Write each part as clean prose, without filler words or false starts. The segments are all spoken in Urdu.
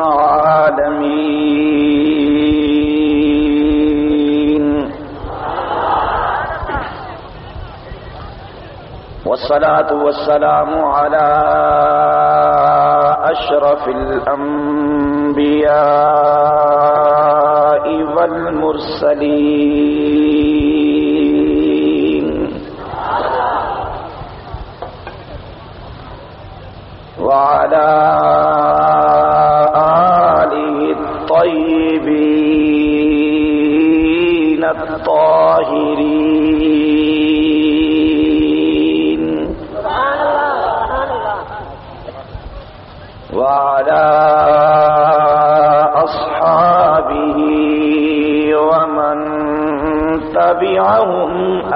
العالمين والصلاة والسلام على أشرف الأنبياء والمرسلين وعلى آله الطيبين الطاهرين وعلى أصحابه ومن تبعهم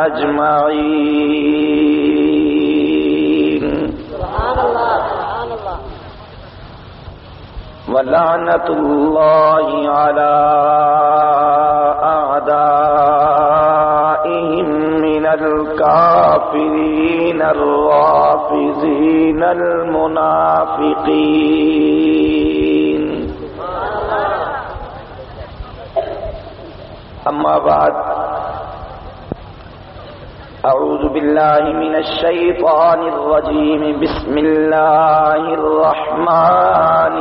أجمعين ولعنة الله على أعدائهم من الكافرين الرافضين المنافقين أما بعد أعوذ بالله من الشيطان الرجيم بسم الله الرحمن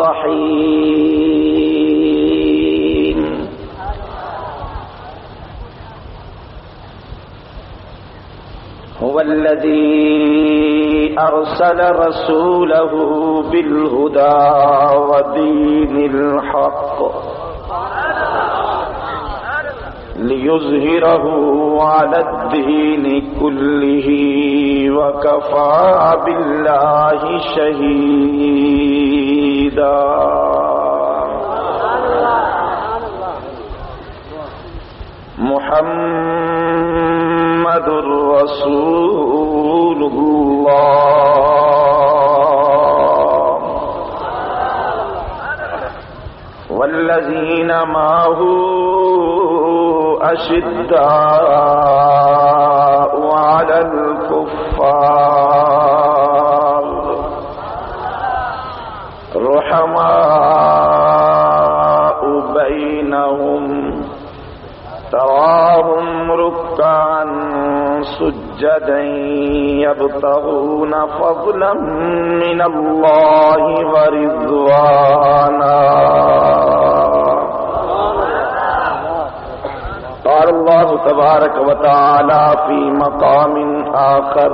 الرحيم هو الذي أرسل رسوله بالهدى ودين الحق ليظهره على الدين كله وكفى بالله شهيدا محمد رسول الله والذين معه أشداء على الكفار رحماء بينهم تراهم ركعا سجدا يبتغون فضلا من الله ورضوانا قال الله تبارك وتعالى في مقام آخر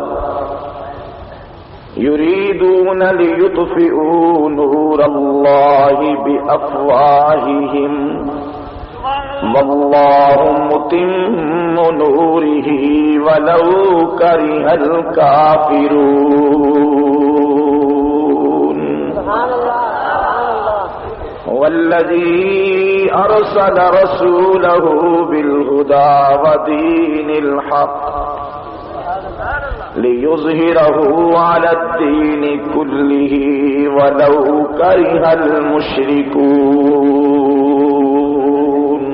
يريدون ليطفئوا نور الله بأفواههم والله متم نوره ولو كره الكافرون والذي أرسل رسوله بالهدى ودين الحق ليظهره على الدين كله ولو كره المشركون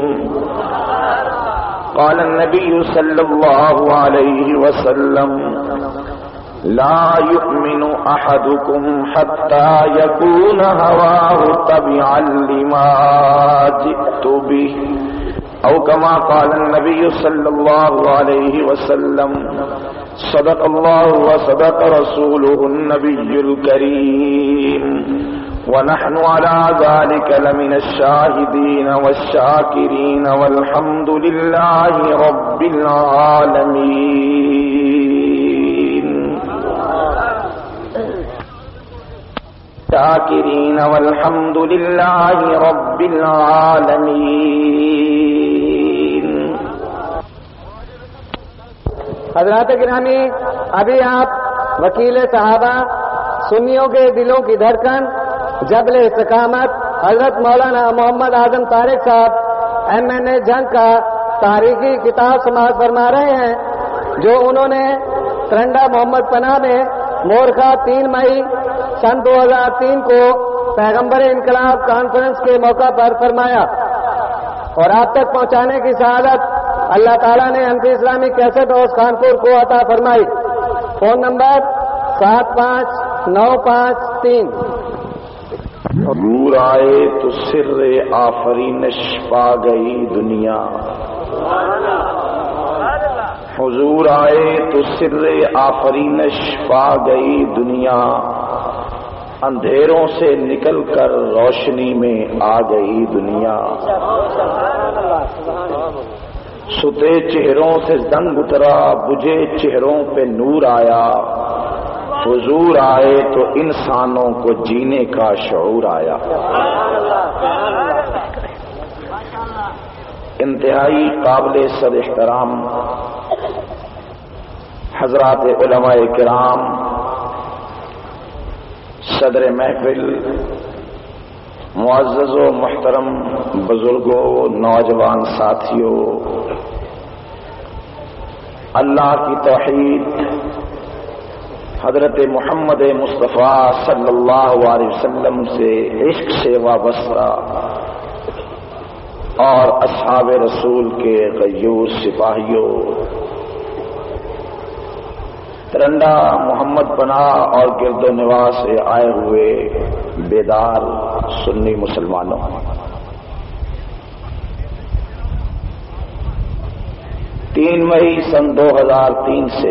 قال النبي صلى الله عليه وسلم لا يؤمن أحدكم حتى يكون هواه تبعا لما جئت به أو كما قال النبي صلى الله عليه وسلم صدق الله وصدق رسوله النبي الكريم ونحن على ذلك لمن الشاهدين والشاكرين والحمد لله رب العالمين شاكرين والحمد لله رب العالمين. حضرات گرامی، ابھی آپ وکیل صحابہ، سنیوں کے دلوں کی دھڑکن، جبل استقامت حضرت مولانا محمد اعظم طارق صاحب MNA جنگ کا تاریخی کتاب سماعت فرما رہے ہیں، جو انہوں نے ترنڈا محمد پناہ میں مورخہ 3 مئی سن 2003 کو پیغمبر انقلاب کانفرنس کے موقع پر فرمایا اور آپ تک پہنچانے کی سعادت اللہ تعالیٰ نے انفی اسلامی کیسٹ ہاؤس کانپور کو عطا فرمائی. Phone number 75953. حضور آئے تو سر آفرینش پا گئی دنیا، حضور آئے تو سر آفرینش پا گئی دنیا، اندھیروں سے نکل کر روشنی میں آ گئی دنیا، ستے چہروں سے زنگ اترا بجھے چہروں پہ نور آیا، حضور آئے تو انسانوں کو جینے کا شعور آیا۔ انتہائی قابل صد احترام حضرات علماء کرام، صدر محفل، معزز و محترم بزرگوں، نوجوان ساتھیوں، اللہ کی توحید حضرت محمد مصطفیٰ صلی اللہ علیہ وسلم سے عشق سے وابستہ اور اصحاب رسول کے غیور سپاہیوں، ترنڈا محمد پناہ اور گرد و نواح سے آئے ہوئے بیدار سنی مسلمانوں، 3 مئی سن 2003 سے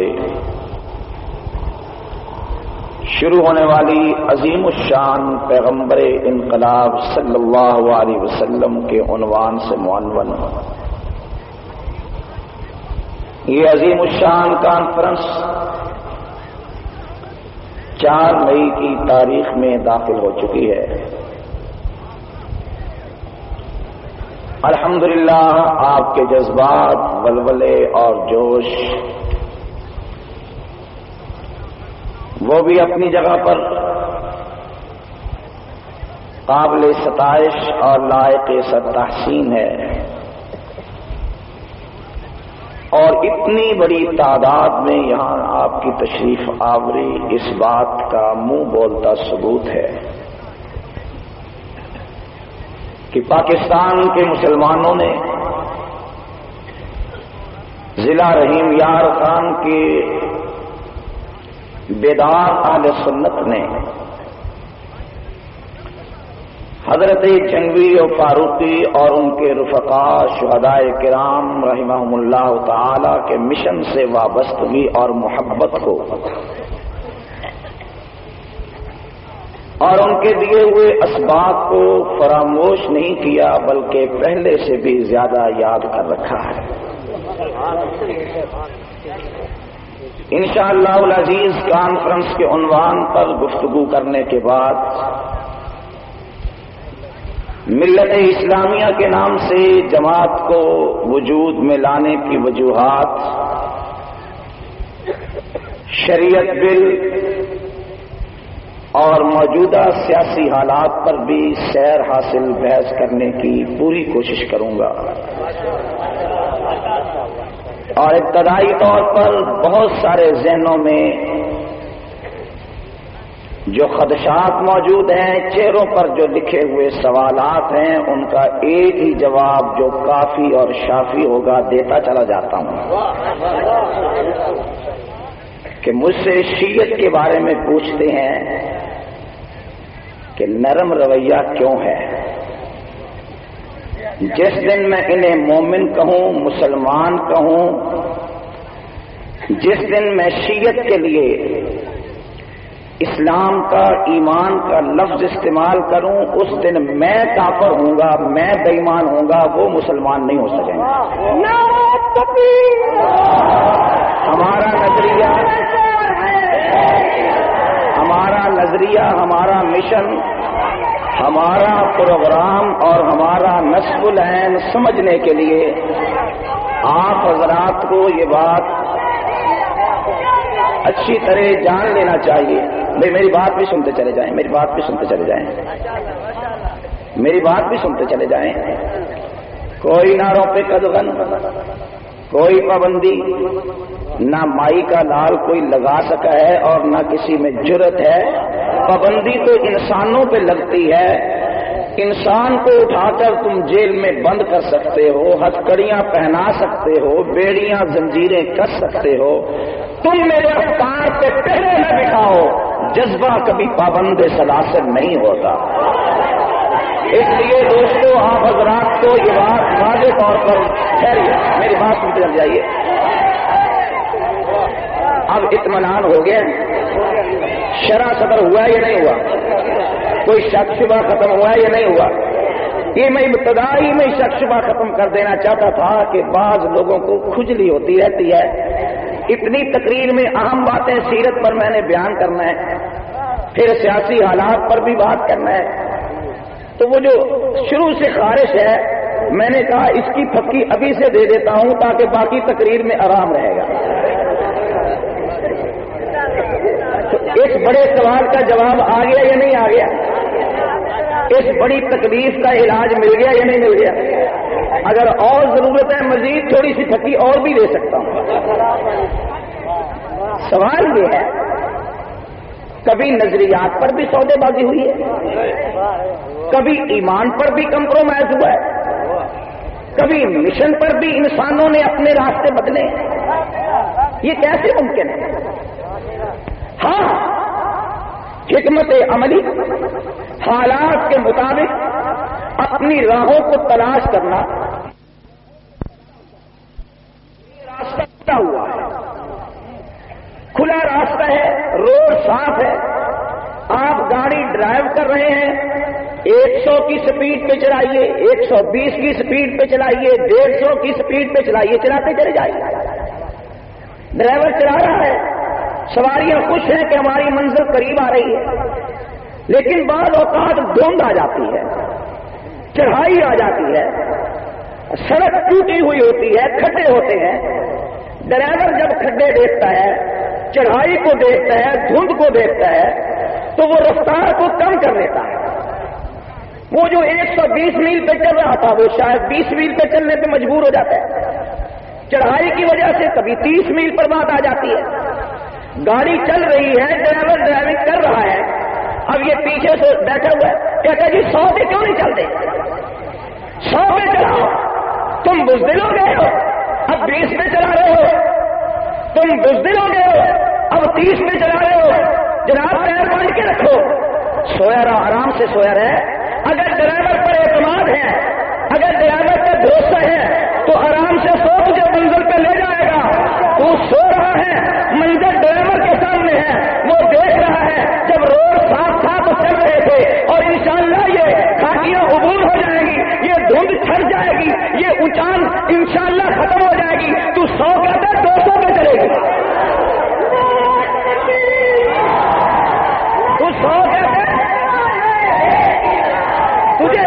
شروع ہونے والی عظیم الشان پیغمبر انقلاب صلی اللہ علیہ وسلم کے عنوان سے معنون یہ عظیم الشان کانفرنس 4 مئی کی تاریخ میں داخل ہو چکی ہے۔ الحمدللہ آپ کے جذبات، ولولے اور جوش وہ بھی اپنی جگہ پر قابل ستائش اور لائق تحسین ہے، اور اتنی بڑی تعداد میں یہاں آپ کی تشریف آوری اس بات کا منہ بولتا ثبوت ہے کہ پاکستان کے مسلمانوں نے ضلع رحیم یار خان کے بیدار اہل سنت نے حضرت جنگوی و فاروقی اور ان کے رفقاء شہدائے کرام رحمہم اللہ تعالی کے مشن سے وابستگی اور محبت کو اور ان کے دیے ہوئے اسباب کو فراموش نہیں کیا، بلکہ پہلے سے بھی زیادہ یاد کر رکھا ہے۔ انشاءاللہ العزیز کانفرنس کے عنوان پر گفتگو کرنے کے بعد ملت اسلامیہ کے نام سے جماعت کو وجود میں لانے کی وجوہات، شریعت بل اور موجودہ سیاسی حالات پر بھی سیر حاصل بحث کرنے کی پوری کوشش کروں گا، اور ابتدائی طور پر بہت سارے ذہنوں میں جو خدشات موجود ہیں، چہروں پر جو لکھے ہوئے سوالات ہیں، ان کا ایک ہی جواب جو کافی اور شافی ہوگا دیتا چلا جاتا ہوں کہ مجھ سے شیعت کے بارے میں پوچھتے ہیں کہ نرم رویہ کیوں ہے؟ جس دن میں انہیں مومن کہوں، مسلمان کہوں، جس دن میں شیعت کے لیے اسلام کا، ایمان کا لفظ استعمال کروں، اس دن میں کافر ہوں گا، میں بے ایمان ہوں گا، وہ مسلمان نہیں ہو سکیں گے۔ ہمارا نظریہ، ہمارا مشن، ہمارا پروگرام اور ہمارا نصب العین سمجھنے کے لیے آپ حضرات کو یہ بات اچھی طرح جان لینا چاہیے۔ میری بات بھی سنتے چلے جائیں، میری بات بھی سنتے چلے جائیں، میری بات بھی سنتے چلے جائیں۔ کوئی نعروں پہ قدغن، کوئی پابندی نہ مائی کا لال کوئی لگا سکا ہے اور نہ کسی میں جرت ہے۔ پابندی تو انسانوں پہ لگتی ہے۔ انسان کو اٹھا کر تم جیل میں بند کر سکتے ہو، ہتھکڑیاں پہنا سکتے ہو، بیڑیاں زنجیریں کس سکتے ہو، تم میرے افکار پہ پہلے نہ بٹھاؤ، جذبہ کبھی پابند سلاسل نہیں ہوتا۔ اس لیے دوستوں آپ حضرات کو یہ بات واضح طور پر ٹھہریے، میری بات سنتے چل جائیے. اب اطمینان ہو گیا، شرح صدر ہوا ہے یا نہیں ہوا؟ کوئی شک شبہ ختم ہوا ہے یا نہیں ہوا؟ یہ میں ابتدائی میں شک شبہ ختم کر دینا چاہتا تھا کہ بعض لوگوں کو کھجلی ہوتی رہتی ہے. اتنی تقریر میں اہم باتیں سیرت پر میں نے بیان کرنا ہے، پھر سیاسی حالات پر بھی بات کرنا ہے، تو وہ جو شروع سے خارش ہے میں نے کہا اس کی پھکی ابھی سے دے دیتا ہوں تاکہ باقی تقریر میں آرام رہے گا. تو اس بڑے سوال کا جواب آ گیا یا نہیں آ گیا؟ اس بڑی تکلیف کا علاج مل گیا یا نہیں مل گیا؟ اگر اور ضرورت ہے مزید تھوڑی سی پھکی اور بھی دے سکتا ہوں. سوال یہ ہے کبھی نظریات پر بھی سودے بازی ہوئی ہے، کبھی ایمان پر بھی کمپرومائز ہوا ہے، کبھی مشن پر بھی انسانوں نے اپنے راستے بدلے. یہ کیسے ممکن ہے؟ ہاں، حکمت عملی حالات کے مطابق اپنی راہوں کو تلاش کرنا راستہ ہوا ہے، کھلا راستہ ہے، روڈ صاف ہے، آپ گاڑی ڈرائیو کر رہے ہیں، 100 کی سپیڈ پہ چلائیے، 120 کی سپیڈ پہ چلائیے، 150 کی سپیڈ پہ چلائیے، چلاتے چلے جائیے. ڈرائیور چلا رہا ہے، سواریاں خوش ہیں کہ ہماری منزل قریب آ رہی ہے، لیکن بعض اوقات دھند آ جاتی ہے، چڑھائی آ جاتی ہے، سڑک ٹوٹی ہوئی ہوتی ہے، کھڈے ہوتے ہیں. ڈرائیور جب کھڈے دیکھتا ہے، چڑھائی کو دیکھتا ہے، دھند کو دیکھتا ہے، تو وہ رفتار کو کم کر لیتا ہے. وہ جو 120 میل پہ چل رہا تھا وہ شاید 20 میل پہ چلنے پہ مجبور ہو جاتا ہے. چڑھائی کی وجہ سے کبھی 30 میل پر بات آ جاتی ہے. گاڑی چل رہی ہے، ڈرائیور ڈرائیونگ کر رہا ہے، اب یہ پیچھے سے بیٹھا ہوا ہے، کہتا ہے جی 100 پہ کیوں نہیں چلتے؟ 100 پہ چلاؤ، تم بزدل ہو گئے ہو، اب 20 پہ چلا رہے ہو، تم بزدل ہو گئے ہو، اب 30 پہ چلا رہے ہو. جناب پیر باندھ کے رکھو، سویا رہا، آرام سے سویا رہے. اگر ڈرائیور پر اعتماد ہے، اگر ڈرائیور پر بھروسہ ہے تو آرام سے سو مجھے منزل پہ لے جائے گا. تو سو رہا ہے، منزل ڈرائیور کے سامنے ہے، وہ دیکھ رہا ہے. جب روڈ صاف تھا تو چل رہے تھے، اور انشاءاللہ یہ کھاٹیاں عبور ہو جائیں گی، یہ دھند چھڑ جائے گی، یہ اونچان انشاءاللہ ختم ہو جائے گی. تو 100 کہتا ہے 200 پہ چلے گی، تو 100 کہتا ہے تجھے.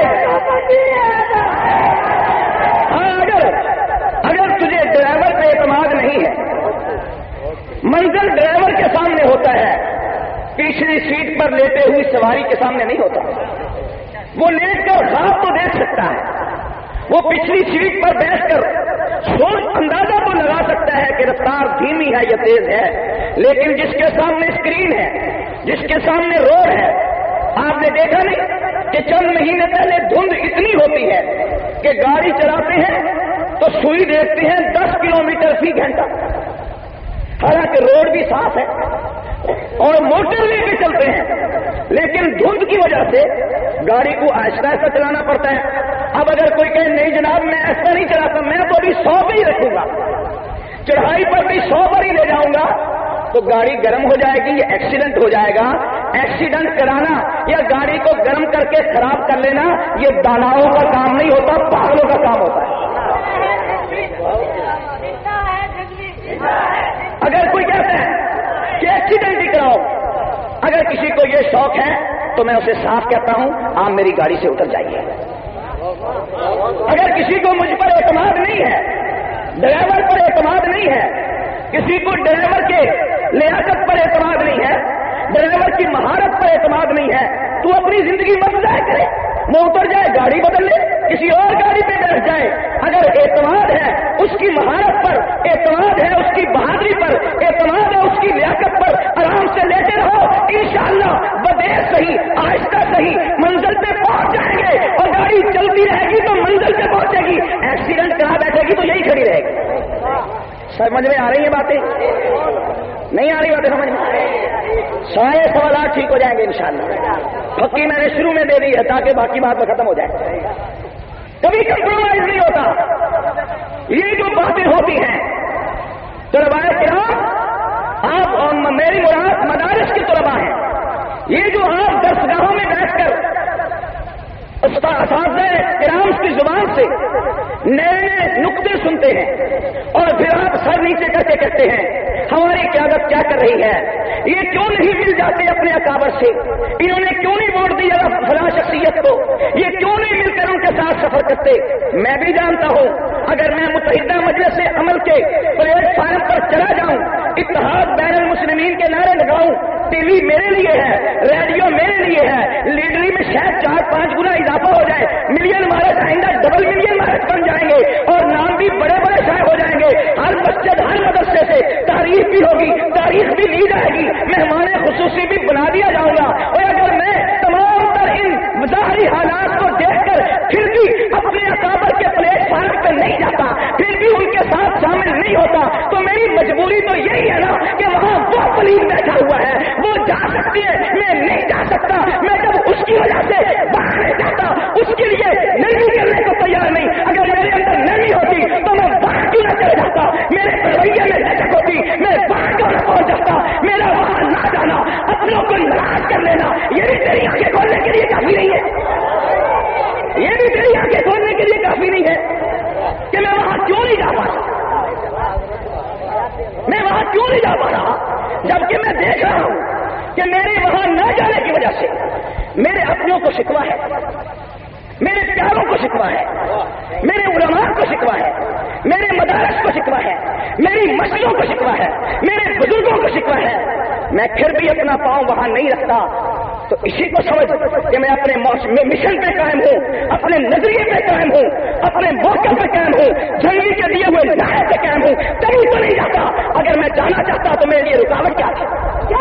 ہاں، اگر تجھے ڈرائیور پہ اعتماد نہیں ہے، منزل ڈرائیور کے سامنے ہوتا ہے، پچھلی سیٹ پر لیٹے ہوئی سواری کے سامنے نہیں ہوتا. وہ لیٹ کر خواب تو دیکھ سکتا ہے، وہ پچھلی سیٹ پر بیٹھ کر سوچ اندازہ تو لگا سکتا ہے کہ رفتار دھیمی ہے یا تیز ہے، لیکن جس کے سامنے اسکرین ہے، جس کے سامنے روڈ ہے. آپ نے دیکھا نہیں کہ چند مہینے پہلے دھند اتنی ہوتی ہے کہ گاڑی چلاتے ہیں تو سوئی دیکھتے ہیں 10 کلومیٹر فی گھنٹہ، حالانکہ روڈ بھی صاف ہے اور موٹر لے کے چلتے ہیں، لیکن دھند کی وجہ سے گاڑی کو آہستہ آہستہ چلانا پڑتا ہے. اب اگر کوئی کہے نہیں جناب میں ایسا نہیں چلاتا، میں تو ابھی 100 پہ ہی رکھوں گا، چڑھائی پر بھی 100 پر ہی لے جاؤں گا، تو گاڑی گرم ہو جائے گی، یہ ایکسیڈنٹ ہو جائے گا. ایکسیڈنٹ کرانا یا گاڑی کو گرم کر کے خراب کر لینا یہ داناؤں کا کام نہیں ہوتا، پاگلوں کا کام ہوتا ہے. اگر کوئی کہتا ہے کہ ایکسیڈنٹ ہی کراؤ، اگر کسی کو یہ شوق ہے تو میں اسے صاف کہتا ہوں آپ میری گاڑی سے اتر جائیے. اگر کسی کو مجھ پر اعتماد نہیں ہے، ڈرائیور پر اعتماد نہیں ہے، کسی کو ڈرائیور کے لیاقت پر اعتماد نہیں ہے، ڈرائیور کی مہارت پر اعتماد نہیں ہے، تو اپنی زندگی مت ضائع کرے، وہ اتر جائے گاڑی بدل لے، کسی اور گاڑی پہ بیٹھ جائے. اگر اعتماد ہے اس کی مہارت پر، اعتماد ہے اس کی بہادری پر، اعتماد ہے اس کی لیاقت پر، آرام سے لیتے رہو، انشاءاللہ بدیر صحیح، آہستہ صحیح منزل پہ پہنچ جائیں گے. اور گاڑی چلتی رہے گی تو منزل پہ پہنچے گی، ایکسیڈنٹ کرا بیٹھے گی تو یہی کھڑی رہے گی. سمجھ میں آ رہی ہیں باتیں؟ نہیں آ رہی باتیں سمجھ میں؟ سارے سوالات ٹھیک ہو جائیں گے انشاءاللہ. پکی میں نے شروع میں دے دی ہے تاکہ باقی بات ختم ہو جائے. کبھی کمپرومائز نہیں ہوتا. یہ جو باتیں ہوتی ہیں طلباء کرام، آپ میری مراد مدارس کے طلباء ہیں، یہ جو آپ درسگاہوں میں بیٹھ کر اساتذہ کرام کی زبان سے نئے نئے نقطے سنتے ہیں اور پھر آپ سر نیچے کر کے کہتے ہیں ہماری قیادت کیا کر رہی ہے، یہ کیوں نہیں مل جاتے اپنے اکابر سے، انہوں نے کیوں نہیں ووٹ دیا فلاں شخصیت کو، یہ کیوں نہیں مل کر ان کے ساتھ سفر کرتے. میں بھی جانتا ہوں اگر میں متحدہ مجلس عمل کے پلیٹ فارم پر چلا جاؤں، اتحاد بین المسلمین کے نعرے لگاؤں، ٹی وی میرے لیے ہے، ریڈیو میرے لیے ہے، لیڈری میں شاید 4-5 گنا اضافہ ہو جائے، ملین مارچ آئندہ ڈبل ملین مارچ بن جائیں گے اور نام بھی بڑے بڑے شائع ہو جائیں گے. ہر مسجد ہر مدرسے سے تاریخ بھی ہوگی، تاریخ بھی لی جائے گی، مہمان خصوصی بھی بنا دیا جاؤں گا. اور اگر میں تمام تر ان ظاہری حالات کو دیکھ کر پھر بھی اپنے اکابر کے پلیٹ فارم پہ نہیں جاتا، پھر بھی ان کے ساتھ شامل نہیں ہوتا، تو میری مجبوری تو یہی ہے نا کہ وہاں وہ پلیٹ بیٹھا ہوا ہے، وہ جا سکتی ہے، میں نہیں جا سکتا. میں جب اس کی وجہ سے باہر نہیں جاتا، اس کے لیے نرمی کرنے کو تیار نہیں. اگر میرے اندر نرمی ہوتی تو میں باہر کیوں نہ چلے جاتا، میرے رویے میں لچک ہوتی میں باہر کیوں نہ پہنچ جاتا. میرا وہاں نہ جانا، اپنوں کو ناراض کر لینا، یہ بھی تیری آنکھیں کھولنے کے لیے کافی نہیں ہے، یہ بھی تیری آنکھیں کھولنے کے لیے کافی نہیں ہے کہ میں وہاں کیوں نہیں جا پا رہا، میں وہاں کیوں نہیں جا پا رہا، جبکہ میں دیکھ رہا ہوں کہ میرے وہاں نہ جانے کی وجہ سے میرے اپنوں کو شکوہ ہے، میرے پیاروں کو شکوہ ہے، میرے علماء کو شکوہ ہے، میرے مدارس کو شکوہ ہے، میری مسجدوں کو شکوہ ہے، میرے بزرگوں کو شکوہ ہے. میں پھر بھی اپنا پاؤں وہاں نہیں رکھتا. تو اسی کو سمجھ کہ میں اپنے مشن پہ قائم ہوں، اپنے نظریے پہ قائم ہوں، اپنے موقع پہ قائم ہوں، جنگی کے دیے ہوئے نعرے پہ قائم ہوں. کبھی تو نہیں جاتا. اگر میں جانا چاہتا تو میرے لیے رکاوٹ کیا تھی؟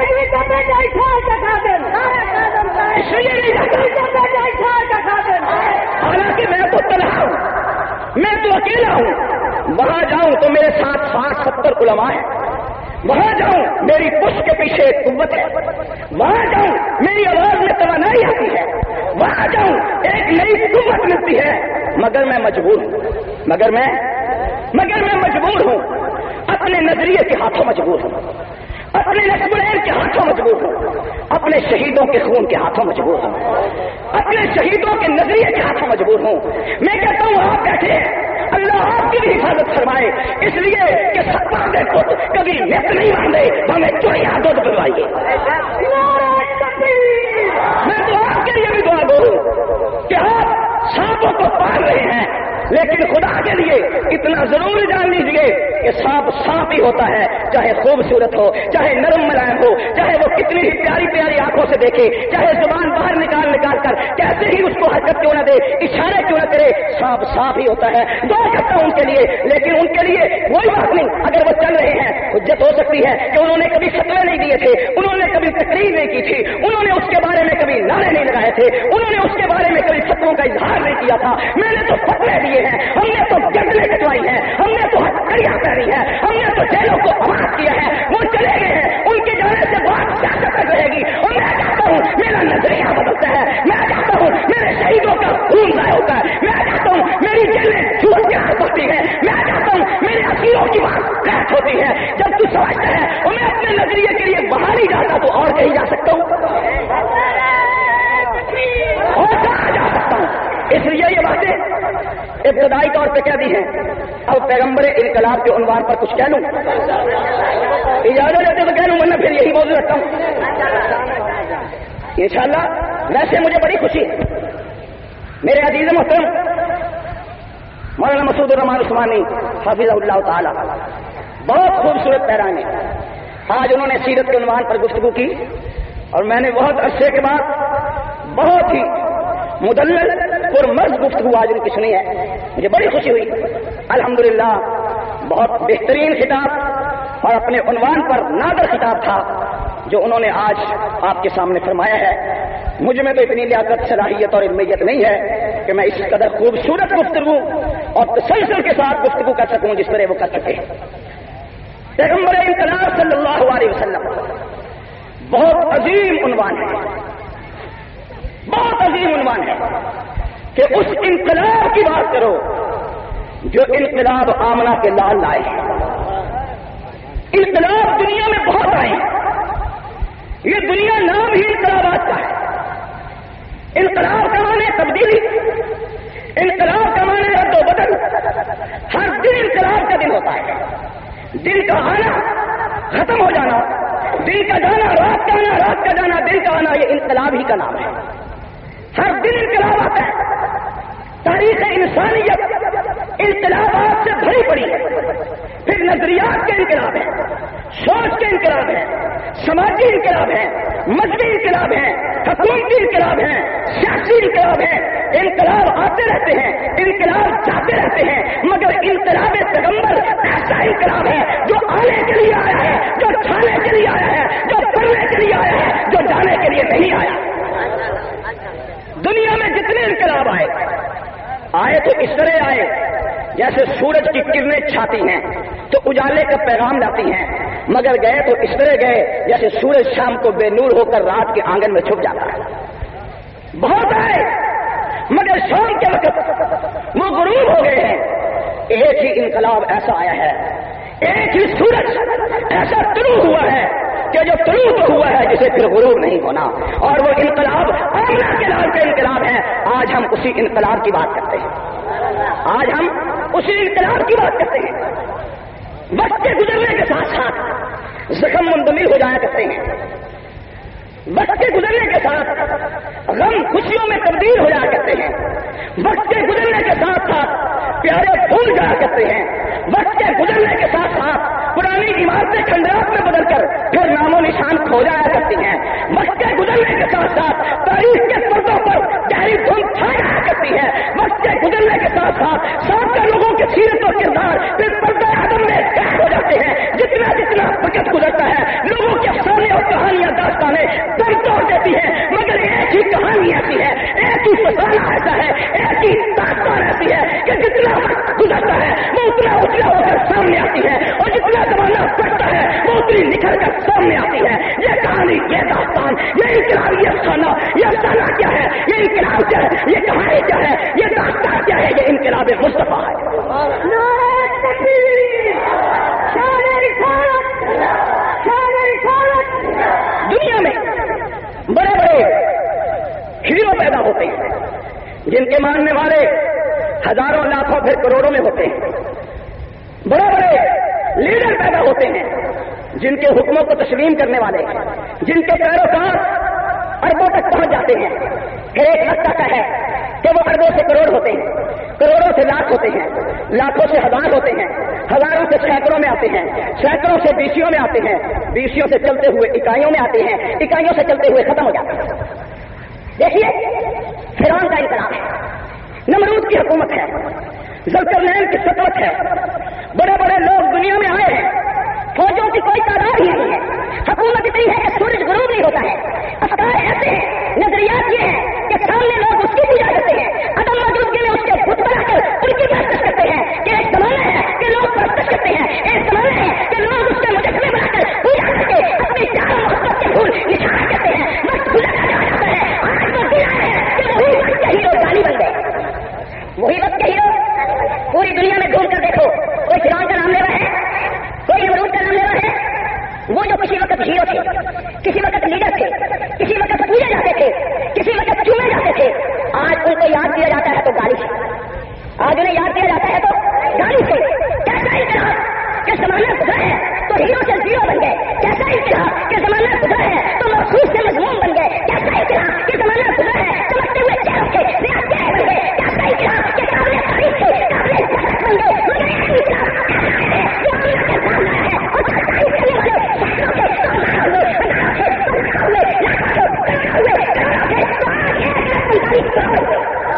اس لیے نہیں جاتا. حالانکہ میں تو تنہا ہوں، میں تو اکیلا ہوں. وہاں جاؤں تو میرے ساتھ 60-70 علماء ہیں، وہاں جاؤں میری پشت کے پیچھے ایک قوت ہے، وہاں جاؤں میری آواز میں توانائی آتی ہے، وہاں جاؤں ایک نئی قوت ملتی ہے. مگر میں مجبور ہوں، مگر میں مجبور ہوں، اپنے نظریے کے ہاتھوں مجبور ہوں، اپنے نسبین کے ہاتھوں مجبور ہوں، اپنے شہیدوں کے خون کے ہاتھوں مجبور ہوں، اپنے شہیدوں کے نظریے کے ہاتھوں مجبور ہوں. میں کہتا ہوں آپ بیٹھے، اللہ آپ کی بھی حفاظت فرمائے، اس لیے کہ سپا دے خود کبھی نت نہیں باندھے ہمیں چڑیا دودھ پلوائیے. میں تو آپ کے لیے بھی دعا دوں کہ آپ سانپوں کو پال رہے ہیں، لیکن خدا کے لیے اتنا ضرور جان لیجیے کہ سانپ سانپ ہی ہوتا ہے، چاہے خوبصورت ہو، چاہے نرم ملائم ہو، چاہے وہ کتنی ہی پیاری پیاری آنکھوں سے دیکھے، چاہے زبان باہر نکال کر کیسے ہی اس کو حرکت کیوں نہ دے، اشارے کیوں نہ کرے، سانپ سانپ ہی ہوتا ہے. دعا کرتا ہوں ان کے لیے، لیکن ان کے لیے کوئی بات نہیں. اگر وہ چل رہے ہیں، حجت ہو سکتی ہے کہ انہوں نے کبھی فتوے نہیں دیے تھے، انہوں نے کبھی تقریر نہیں کی تھی، انہوں نے اس کے بارے میں کبھی نعرے نہیں لگائے تھے، انہوں نے اس کے بارے میں کبھی فتووں کا اظہار نہیں کیا تھا. میں نے تو فتوے دیے ہیں، ہم نے تو گردنیں کٹوائی ہیں، ہم نے تو ہتھکڑیاں پہنی ہیں، ہم نے تو جیلوں کو آباد کیا ہے. وہ چلے گئے ہیں، ان کے جانے سے بہت سیاست تک رہے گی. اور میں چاہتا ہوں میرا نظریہ بدلتا ہے، میں چاہتا ہوں میرے شہیدوں کا خون ضائع ہوتا ہے، میں چاہتا ہوں میری جیلیں چھوٹ کے بڑھتی ہے، میں چاہتا ہوں میرے اسیروں کی بات قید ہوتی ہے. جب تو سمجھتا ہے اور میں اپنے نظریے کے لیے باہر ہی جاتا تو اور کہیں جا سکتا ہوں، اور کہاں جا سکتا ہوں. اس لیے یہ باتیں ابتدائی طور پہ کہہ دی ہیں. اب پیغمبر انقلاب کے عنوان پر کچھ کہہ لوں، اجازت دیتے تو کہہ لوں، ورنہ پھر یہی موضوع رکھتا ہوں انشاءاللہ. ویسے مجھے بڑی خوشی ہے، میرے عزیز محترم مولانا مسعود الرحمان عثمانی حافظ اللہ تعالی بہت خوبصورت پیران ہے. آج انہوں نے سیرت کے عنوان پر گفتگو کی اور میں نے بہت عرصے کے بعد بہت ہی مدلل پرمرض گفتگو آج ان کی سنی ہے. مجھے بڑی خوشی ہوئی الحمدللہ. بہت بہترین خطاب اور اپنے عنوان پر نادر خطاب تھا جو انہوں نے آج آپ کے سامنے فرمایا ہے. مجھ میں تو اتنی لیاقت، صلاحیت اور علمیت نہیں ہے کہ میں اس قدر خوبصورت گفتگو اور تسلسل کے ساتھ گفتگو کر سکوں جس طرح وہ کر سکے. پیغمبر انقلاب صلی اللہ علیہ وسلم بہت عظیم عنوان ہے، بہت عظیم عنوان ہے کہ اس انقلاب کی بات کرو جو انقلاب آمنہ کے لال لائے ہیں۔ انقلاب دنیا میں بہت آئے ہیں، یہ دنیا نام ہی انقلابات کا ہے۔ انقلاب کا معنی تبدیلی، انقلاب کا معنی رد و بدل۔ ہر دن انقلاب کا دن ہوتا ہے، دن کا آنا ختم ہو جانا، دن کا جانا رات کا آنا، رات کا جانا دن کا آنا، یہ انقلاب ہی کا نام ہے۔ ہر دن انقلاب آتا ہے۔ تاریخ انسانیت انقلابات سے بھری پڑی ہے۔ پھر نظریات کے انقلاب ہیں، سوچ کے انقلاب ہیں، سماجی انقلاب ہیں، مذہبی انقلاب ہیں، حکومتی انقلاب ہیں، سیاسی انقلاب ہیں۔ انقلاب آتے رہتے ہیں، انقلاب جاتے رہتے ہیں، مگر انقلاب پیغمبر ایسا انقلاب ہے جو آنے کے لیے آیا ہے، جو چھانے کے لیے آیا ہے، جو کرنے کے لیے آیا ہے، جو جانے کے لیے نہیں آیا۔ دنیا میں جتنے انقلاب آئے تو اس طرح آئے جیسے سورج کی کرنیں چھاتی ہیں تو اجالے کا پیغام لاتی ہیں، مگر گئے تو اس طرح گئے جیسے سورج شام کو بے نور ہو کر رات کے آنگن میں چھپ جاتا ہے۔ بہت آئے مگر شام کے وقت وہ غروب ہو گئے ہیں۔ ایک ہی انقلاب ایسا آیا ہے، ایک ہی سورج ایسا طلوع ہوا ہے کہ جو طلوع تو ہوا ہے جسے پھر غروب نہیں ہونا، اور وہ انقلاب آمنہ کے لال کا انقلاب ہے۔ آج ہم اسی انقلاب کی بات کرتے ہیں، آج ہم اسی انقلاب کی بات کرتے ہیں۔ وقت کے گزرنے کے ساتھ ساتھ زخم مندمل ہو جایا کرتے ہیں، وقت کے گزرنے کے ساتھ غم خوشیوں میں تبدیل ہو جایا کرتے ہیں، وقت کے گزرنے کے ساتھ ساتھ پیارے پھول جایا کرتے ہیں، وقت کے گزرنے کے ساتھ ساتھ پرانی عمارتیں کھنڈرات میں بدل کر پھر نام و نشان کھو جایا کرتی ہیں، وقت کے گزرنے کے ساتھ ساتھ تاریخ کے پردوں پر گہری دھند چھا جایا کرتی ہے، وقت کے گزرنے کے ساتھ ساتھ سابقہ لوگوں کے سیرت و کردار پھر پردہ عدم میں قید ہو جاتے ہیں۔ جتنا جتنا وقت گزرتا ہے لوگوں کے افسانے اور کہانیاں داستانیں دم توڑ دیتی ہیں، مگر ایک ہی کہانی ایسی ہے، ایک ہی فسانہ ایسا ہے، ایک ہی داستان ایسی ہے کہ جتنا وقت گزرتا ہے وہ اتنا اجلا ہو کر سامنے آتی ہے، اور جتنا زمانہ بڑھتا ہے وہ اتنی نکھر کر سامنے آتی ہے۔ یہ کہانی، یہ داستان، یہ انقلاب، یہ افسانہ، یہ افسانہ کیا ہے، یہ انقلاب کیا ہے، یہ کہانی کیا ہے، یہ داستان کیا ہے، یہ انقلاب مصطفیٰ ہے۔ دنیا میں بڑے بڑے ہیرو پیدا ہوتے ہیں جن کے ماننے والے ہزاروں لاکھوں پھر کروڑوں میں ہوتے ہیں، بڑے بڑے لیڈر پیدا ہوتے ہیں جن کے حکموں کو تسلیم کرنے والے، جن کے پیروکار اربوں تک پہنچ جاتے ہیں۔ پھر ایک وقت آتا ہے کہ وہ اربوں سے کروڑ ہوتے ہیں، کروڑوں سے لاکھ ہوتے ہیں، لاکھوں سے ہزار ہوتے ہیں، ہزاروں سے سینکڑوں میں آتے ہیں، سینکڑوں سے بیسیوں میں آتے ہیں، بیسیوں سے چلتے ہوئے اکائیوں میں آتے ہیں، اکائیوں سے چلتے ہوئے ختم ہو جاتے ہیں۔ دیکھیے فرعون کا انقلاب ہے، نمرود کی حکومت ہے، ذوالقرنین کی سلطنت ہے، بڑے بڑے لوگ دنیا میں آئے ہیں، فوجوں کی کوئی تعداد ہی نہیں ہے، حکومت اتنی ہے کہ سورج غروب نہیں ہوتا ہے، افکار ایسے ہیں، نظریات یہ ہیں کہ سامنے لوگ اس کی پوجا کرتے ہیں، عدم موجودگی میں اس کے بت بنا کر ان کی پرستش کرتے ہیں کہ ایک زمانہ ہے کہ لوگ پرستش کرتے ہیں، ایک زمانہ ہے کہ لوگ اس کے مجسمے بنا کر پوجا کر کے اپنی پیار و محبت کے پھول نثار کرتے ہیں۔ وقت گزرتا جا رہا ہے، آج وہ دن آئے ہیں کہ وہی وقت کے ہیرو غالب بن گئے، وہی وقت کے ہیرو۔ پوری دنیا میں گھوم کر دیکھو، کوئی فرعون کا نام لیوا ہے، کوئی نمرود کا نام لیوا ہے، وہ جو کسی وقت ہیرو تھے، کسی وقت لیڈر تھے، کسی وقت پوجے جاتے تھے، کسی وقت چومے جاتے تھے، آج ان کو یاد کیا جاتا ہے تو گالی سے، آج انہیں یاد کیا جاتا ہے تو گالی سے۔ کیسا انقلاب کہ زمانہ گزرا ہے تو ہیرو سے زیرو بن گئے، کیسا انقلاب کہ زمانہ گزرا ہے تو محسوس سے مضمون بن گئے، کیسا انقلاب کہ زمانہ گزرا ہے چمکتے ہوئے چہروں کے ریاض بن گئے، کیسا انقلاب کہ قابل تعریف تھے، قابل عزت بن گئے، مگر یہ انقلاب ہے جو اللہ کے سامنے ہے اور تعریف کرنے والے شہروں کے سامنے ہوئے، ہزاروں کے سامنے ہوئے، لاکھوں کے سامنے ہوئے، کروڑوں کے تو آج ہے 45 کروڑ۔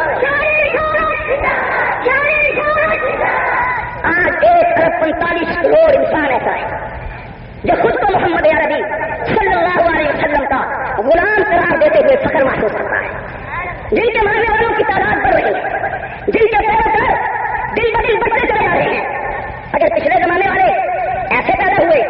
آج 1.45 کروڑ انسان ایسا ہے جو خود کو محمد عربی صلی اللہ علیہ وسلم کا غلام قرار دیتے ہوئے فخر محسوس کرتا ہے، جن کے ماننے والوں کی تعداد بڑھ رہی ہے، جن کے پیروکار دن بدن بڑھتے چلے جا رہے ہیں۔ اگر پچھلے زمانے والے ایسے پیدا ہوئے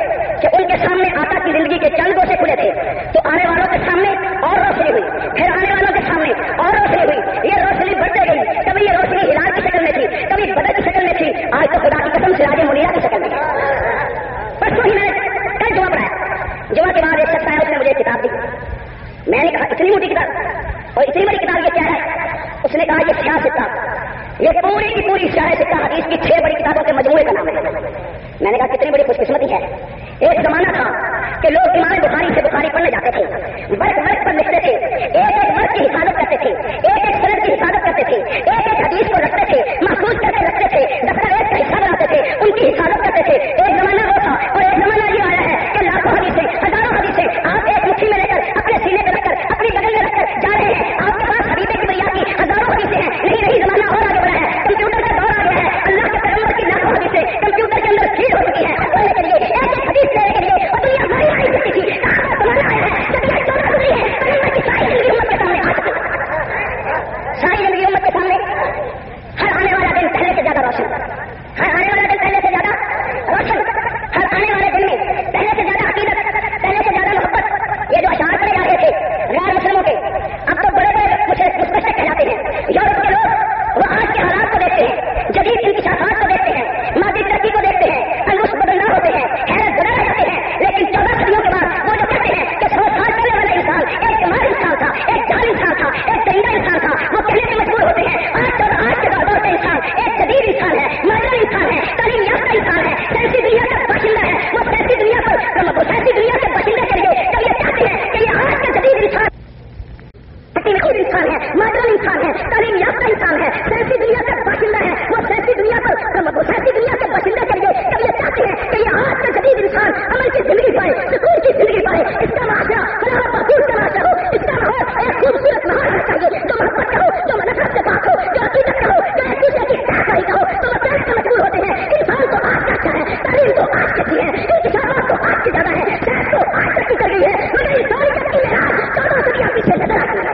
سکہ، یہ پوری کی پوری شرح سکہ حدیث کی 6 بڑی کتابوں کے مجموعے کا نام ہے. میں نے کہا کتنی بڑی خوش قسمتی ہے. ایک زمانہ تھا کہ لوگ امام بخاری سے بخاری پڑھنے جاتے تھے، برق پر لکھتے تھے، ایک ایک ورق کی حفاظت کرتے تھے، ایک ایک سند کی حفاظت کرتے تھے، ایک ایک حدیث کو رکھتے تھے، محفوظ کر کے رکھتے تھے، دفتر ایک کا حصہ بناتے تھے، ان کی حفاظت کرتے تھے. ایک زمانہ وہ تھا اور ایک زمانہ یہ آیا ہے کہ لاکھوں حدیثیں، ہزاروں حدیثیں آپ ایک مٹھی میں لے کر اپنے سینے پہ رکھ کر اپنی بغل میں رکھ کر جا رہے ہیں. آپ کے پاس حدیث کبریا کی ہزاروں حدیثیں ہیں. نہیں زمانہ اور آگے بڑھا ہے، کمپیوٹر کا دور آ گیا ہے. اللہ کے پیغمبر کی لاکھوں حدیثیں کمپیوٹر کے اندر فیڈ ہو چکی ہے. پڑھنے کے لیے ایک ایک حدیث لینے کے لیے اور دنیا بھر آئی کرتی تھی. کہاں زمانہ آیا ہے جب یہ چودہ گزری ہے پیغمبر کی ساری زندگی امت کے سامنے آ چکی ہے. ساری زندگی امت کے سامنے ہر آنے والا دن پہلے سے زیادہ روشن، ہر آنے والا دن پہلے سے زیادہ روشن، ہر آنے والے دن میں پہلے سے زیادہ عقیدت، پہلے سے زیادہ محبت. یہ جو اشعار پڑے جا رہے تھے غیر مسلموں کے، اب تو بڑے بڑے مستشرق کہلاتے ہیں. یورپ کے لوگ وہ آج کے حالات کو دیکھتے ہیں، جدید انکشافات کو دیکھتے ہیں، مادی ترقی کو دیکھتے ہیں، انگوش بدلنا ہوتے ہیں، حیرت زدہ رہ جاتے ہیں. لیکن 14 صدیوں کے بعد وہ جو کہتے ہیں کہ 100 سال پہلے والا انسان ایک جمال انسان تھا، ایک جال انسان تھا، ایک درندہ انسان تھا، وہ کہنے سے مجبور ہوتے ہیں آج کے دور کا انسان ایک جدید انسان ہے، ماڈرن انسان ہے، تعلیم یافتہ انسان ہے، سائنسی دنیا کا باشندہ ہے. وہ سائنسی دنیا کے باشندے کے لیے جب یہ چاہتے ہیں کہ یہ آج کا جدید انسان انسان ہے، ماڈرن انسان ہے، تعلیم یافتہ انسان ہے، سائنسی دنیا کا باشندہ ہے، وہ سائنسی دنیا کے باشندے کے لیے جب یہ چاہتے ہیں کہ یہ آج کا جدید انسان عمل کی زندگی پائے، سکون کی زندگی پائے، اس کا معاشرہ فلاح بہبود کا معاشرہ ہو، اس کا ماحول ایک خوبصورت ماحول ہونا چاہیے جو محبت کا ہو، جو نفرت سے پاک ہو، جو عقیدت کا ہو، جو ایک دوسرے کی سہکاری کا ہو. تو وہ کہنے سے مجبور ہوتے ہیں انسان تو آج کا اچھا ہے، تعلیم تو آج کی ہے، انتشارات تو آج کی زیادہ ہے، صحت تو آج تک کی کر گئی ہے، مگر انسانیت کی معراج 14 صدیاں پیچھے نظر آتی ہے.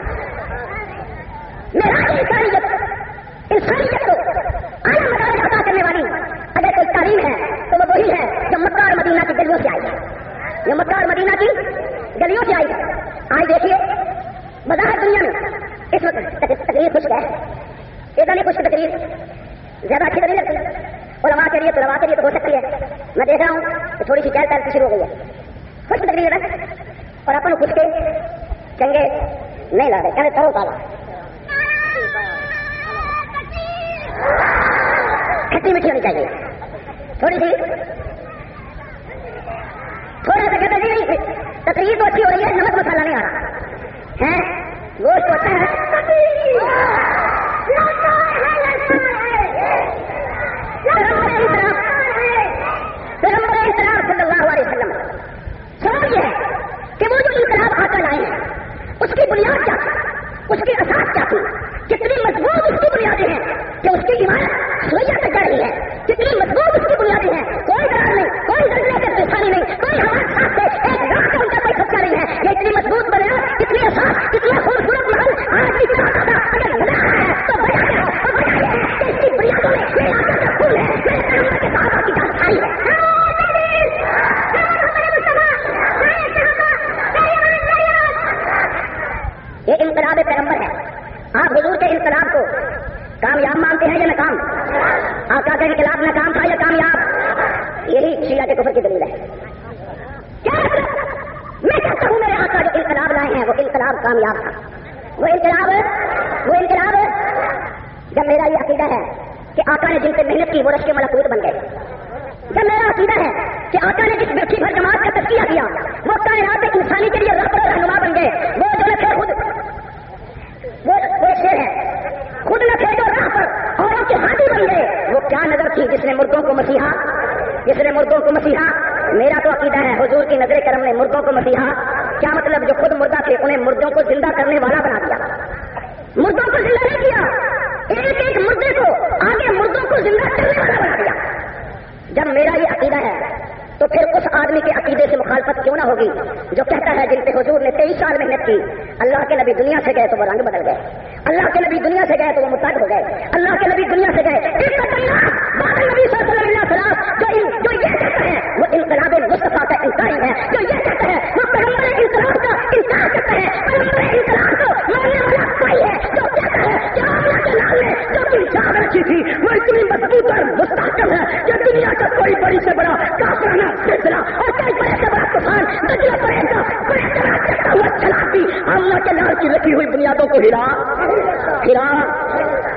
معراج انسانیت کو اعلیٰ مدارج عطا کرنے والی اگر کوئی تعلیم ہے تو وہ وہی ہے جو مکہ اور مدینہ کی گلیوں سے آئی ہے، جو مکہ اور مدینہ کی گلیوں سے آئی ہے. آج دیکھیے بظاہر دنیا میں اس وقت تقریر خوش ہے، یہ نہیں خوش تقریر زیادہ اچھی تو نہیں لگتی. علماء کے لیے تو ہو سکتی ہے. میں دیکھ رہا ہوں کہ تھوڑی سی چہل پہل شروع ہو گئی ہے. خوش تقریر ہے اور اپن خوش کے چنگے نہیں لا رہے، کہنے تھرو تالا کھٹی میٹھی ہونی چاہیے، تھوڑی سی تھوڑا سا کہتے نہیں. تقریر تو اچھی ہو رہی ہے، نمک مسالہ نہیں آ رہا ہے، گوشت ہوتا ہے. پیغمبر انقلاب صلی اللہ علیہ وسلم سوال یہ ہے کہ وہ جو انقلاب آتا لائے ہیں اس کی بنیاد کیا تھی، اس کی اساس کیا تھی، کتنی مضبوط اس کی بنیادیں ہیں کہ اس کی عمارت سوئیہ تک جا رہی ہے، کتنی مضبوط اس کی بنیادیں ہیں. کوئی درار نہیں، کوئی زلزلے سے طوفانی نہیں، کوئی ہوا ساتھ سے ایک راہ کا ان کا کوئی خدشہ نہیں ہے. یہ اتنی مضبوط بنیاد، کتنی اساس، کتنا خوبصورت محل آج کی طرح ہے. اگر بنا ہے تو بنا ہے اور بنا ہے کہ اس کی بنیادوں میں میرے آقا کا خون ہے، میرے پیغمبر کے صحابہ کی جان کھائی ہے. یہ انقلاب پیغمبر ہے. آپ حضور کے انقلاب کو کامیاب مانتے ہیں یا ناکام؟ آقا کا انقلاب ناکام تھا یا کامیاب؟ یہی شیعہ کے کفر کی دلیل ہے. کیا میں کہتا ہوں میرے آقا جو انقلاب لائے ہیں وہ انقلاب کامیاب تھا. وہ انقلاب جب میرا یہ عقیدہ ہے کہ آقا نے جن سے محنت کی وہ رشک ملکوت بن گئے، جب میرا عقیدہ ہے کہ آقا نے جس برکھی بھر جماعت کا تزکیہ کیا وہ کائنات انسانی کے لیے رہبر اور رہنما بن گئے، وہ جو نہ تھے خود وہ شیر ہے، خود نہ تھے جو راہ پر اوروں کے ہاتھی بن گئے. وہ کیا نظر تھی جس نے مردوں کو مسیحا. میرا تو عقیدہ ہے حضور کی نظر کرم نے مردوں کو مسیحا. کیا مطلب؟ جو خود مردہ تھے انہیں مردوں کو زندہ کرنے والا بنا دیا. مردوں کو زندہ نہیں کیا، ایک ایک مردے کو آگے مردوں کو زندہ کرنے والا بنا دیا. جب میرا یہ عقیدہ ہے تو پھر اس آدمی کے عقیدے سے مخالفت کیوں نہ ہوگی جو کہتا ہے جن پہ حضور نے 23 سال محنت کی، اللہ کے نبی دنیا سے گئے تو وہ رنگ بدل گئے، اللہ کے نبی دنیا سے گئے تو وہ مرتد ہو گئے، اللہ کے نبی دنیا سے گئے. نبی صلی اللہ علیہ وسلم جو یہ کہتا ہے وہ انقلاب مصطفیٰ کا انکاری ہے، جو یہ کہتا ہے وہ پیغمبر انقلاب کا انکار کرتا ہے. پیغمبر انقلاب کو ماننے والا کوئی ہے جو کہتا ہے کہ اللہ کے نام میں جو انسان رکھی تھی وہ اتنی مضبوط اور مستحکم ہے کہ دنیا کا کوئی بڑی سے بڑا کافرانہ سلسلہ اور کئی بڑے سے بڑا طوفان دجلہ پڑے گا بڑے سے بڑا چلتا ہوا چلاتی اللہ کے نام کی رکھی ہوئی بنیادوں کو ہلا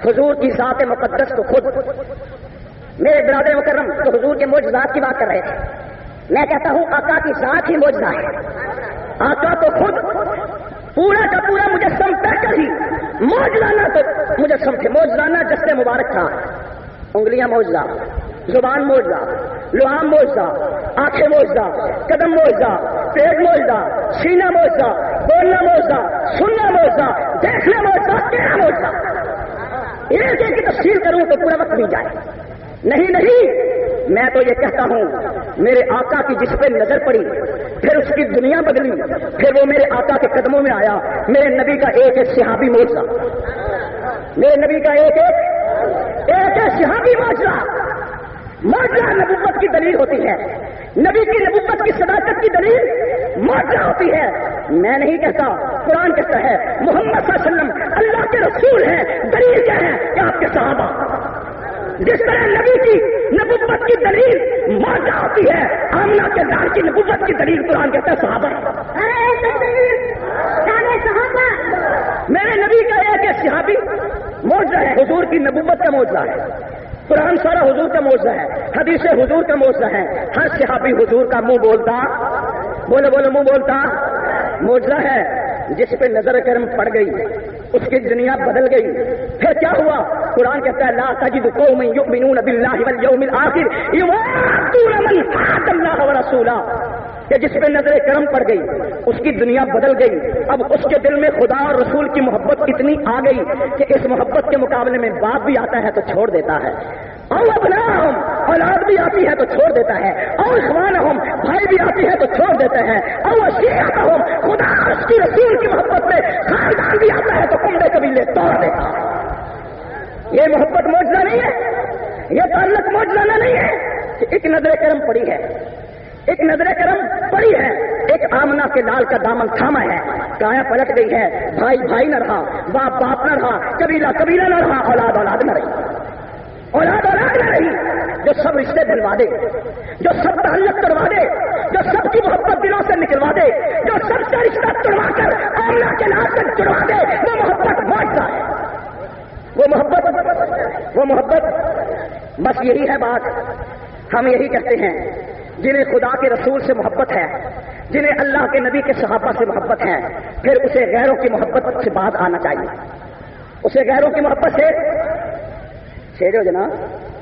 حضور کی ذات مقدس کو خود، میرے برادر مکرم تو حضور کے معجزات کی بات کر رہے تھے، میں کہتا ہوں آقا کی ذات ہی معجزہ ہے. آقا تو خود پورا کا پورا مجسم کر کر ہی معجزانہ تو مجسم تھے. معجزانہ جسد مبارک تھا، انگلیاں معجزہ، زبان معجزہ، لعاب معجزہ، آنکھیں معجزہ، قدم معجزہ، پیٹ معجزہ، سینہ معجزہ، بولنا معجزہ، سننا معجزہ، دیکھنا معجزہ، تیرا معجزہ. ایک ایک کی تفصیل کروں تو پورا وقت نہیں جائے. نہیں، میں تو یہ کہتا ہوں میرے آقا کی جس پہ نظر پڑی پھر اس کی دنیا بدلی، پھر وہ میرے آقا کے قدموں میں آیا. میرے نبی کا ایک ایک صحابی معجزہ، میرے نبی کا ایک ایک صحابی معجزہ. معجزہ نبوت کی دلیل ہوتی ہے، نبی کی نبوت کی صداقت کی دلیل معجزہ ہوتی ہے. میں نہیں کہتا، قرآن کہتا ہے محمد صلی اللہ علیہ وسلم اللہ کے رسول ہیں. دلیل کیا ہے کہ آپ کے صحابہ. جس طرح نبی کی نبوت کی دلیل معجزہ ہوتی ہے، آمنہ کے لال کی نبوت کی دلیل قرآن کہتا ہے صحابہ. میرے نبی کا ایک صحابی معجزہ ہے، حضور کی نبوت کا معجزہ ہے. قرآن سارا حضور کا معجزہ ہے، حدیث حضور کا معجزہ ہے. ہر صحابی حضور کا منہ بولتا، بولے بولے منہ بولتا معجزہ ہے. جس پہ نظر کرم پڑ گئی اس کی دنیا بدل گئی. پھر کیا ہوا؟ قرآن کہتا ہے لا تجد قوما یؤمنون باللہ والیوم الآخر یوادون من حاد اللہ ورسولہ، کہ جس پہ نظر کرم پڑ گئی اس کی دنیا بدل گئی. اب اس کے دل میں خدا اور رسول کی محبت اتنی آ گئی کہ اس محبت کے مقابلے میں باپ بھی آتا ہے تو چھوڑ دیتا ہے، اور ابناہم اولاد بھی آتی ہے تو چھوڑ دیتا ہے، اور اخوانہم بھائی بھی آتی ہے تو چھوڑ دیتا ہے، اور عشیرتہم خدا اور اس کی رسول کی محبت میں خاندان بھی آتا ہے تو کنڈے قبیلے توڑ دیتا ہے. یہ محبت معجزہ نہیں ہے، یہ تعلق معجزانہ نہیں ہے کہ ایک نظر کرم پڑی ہے، ایک نظر کرم پڑی ہے، ایک آمنہ کے لال کا دامن تھاما ہے، کایا پلٹ گئی ہے، بھائی بھائی نہ رہا، باپ باپ نہ رہا، قبیلہ قبیلہ نہ رہا، اولاد اولاد نہ رہی، اولاد اولاد نہ رہی. جو سب رشتے دلوا دے، جو سب تعلق کروا دے، جو سب کی محبت دلوں سے نکلوا دے، جو سب کا رشتہ توڑوا کر آمنہ کے لال تک جڑوا دے، وہ محبت معجزہ ہے. وہ محبت بس یہی ہے بات. ہم یہی کہتے ہیں جنہیں خدا کے رسول سے محبت ہے، جنہیں اللہ کے نبی کے صحابہ سے محبت ہے، پھر اسے غیروں کی محبت سے بات آنا چاہیے. اسے غیروں کی محبت سے چھیڑے ہو جناب،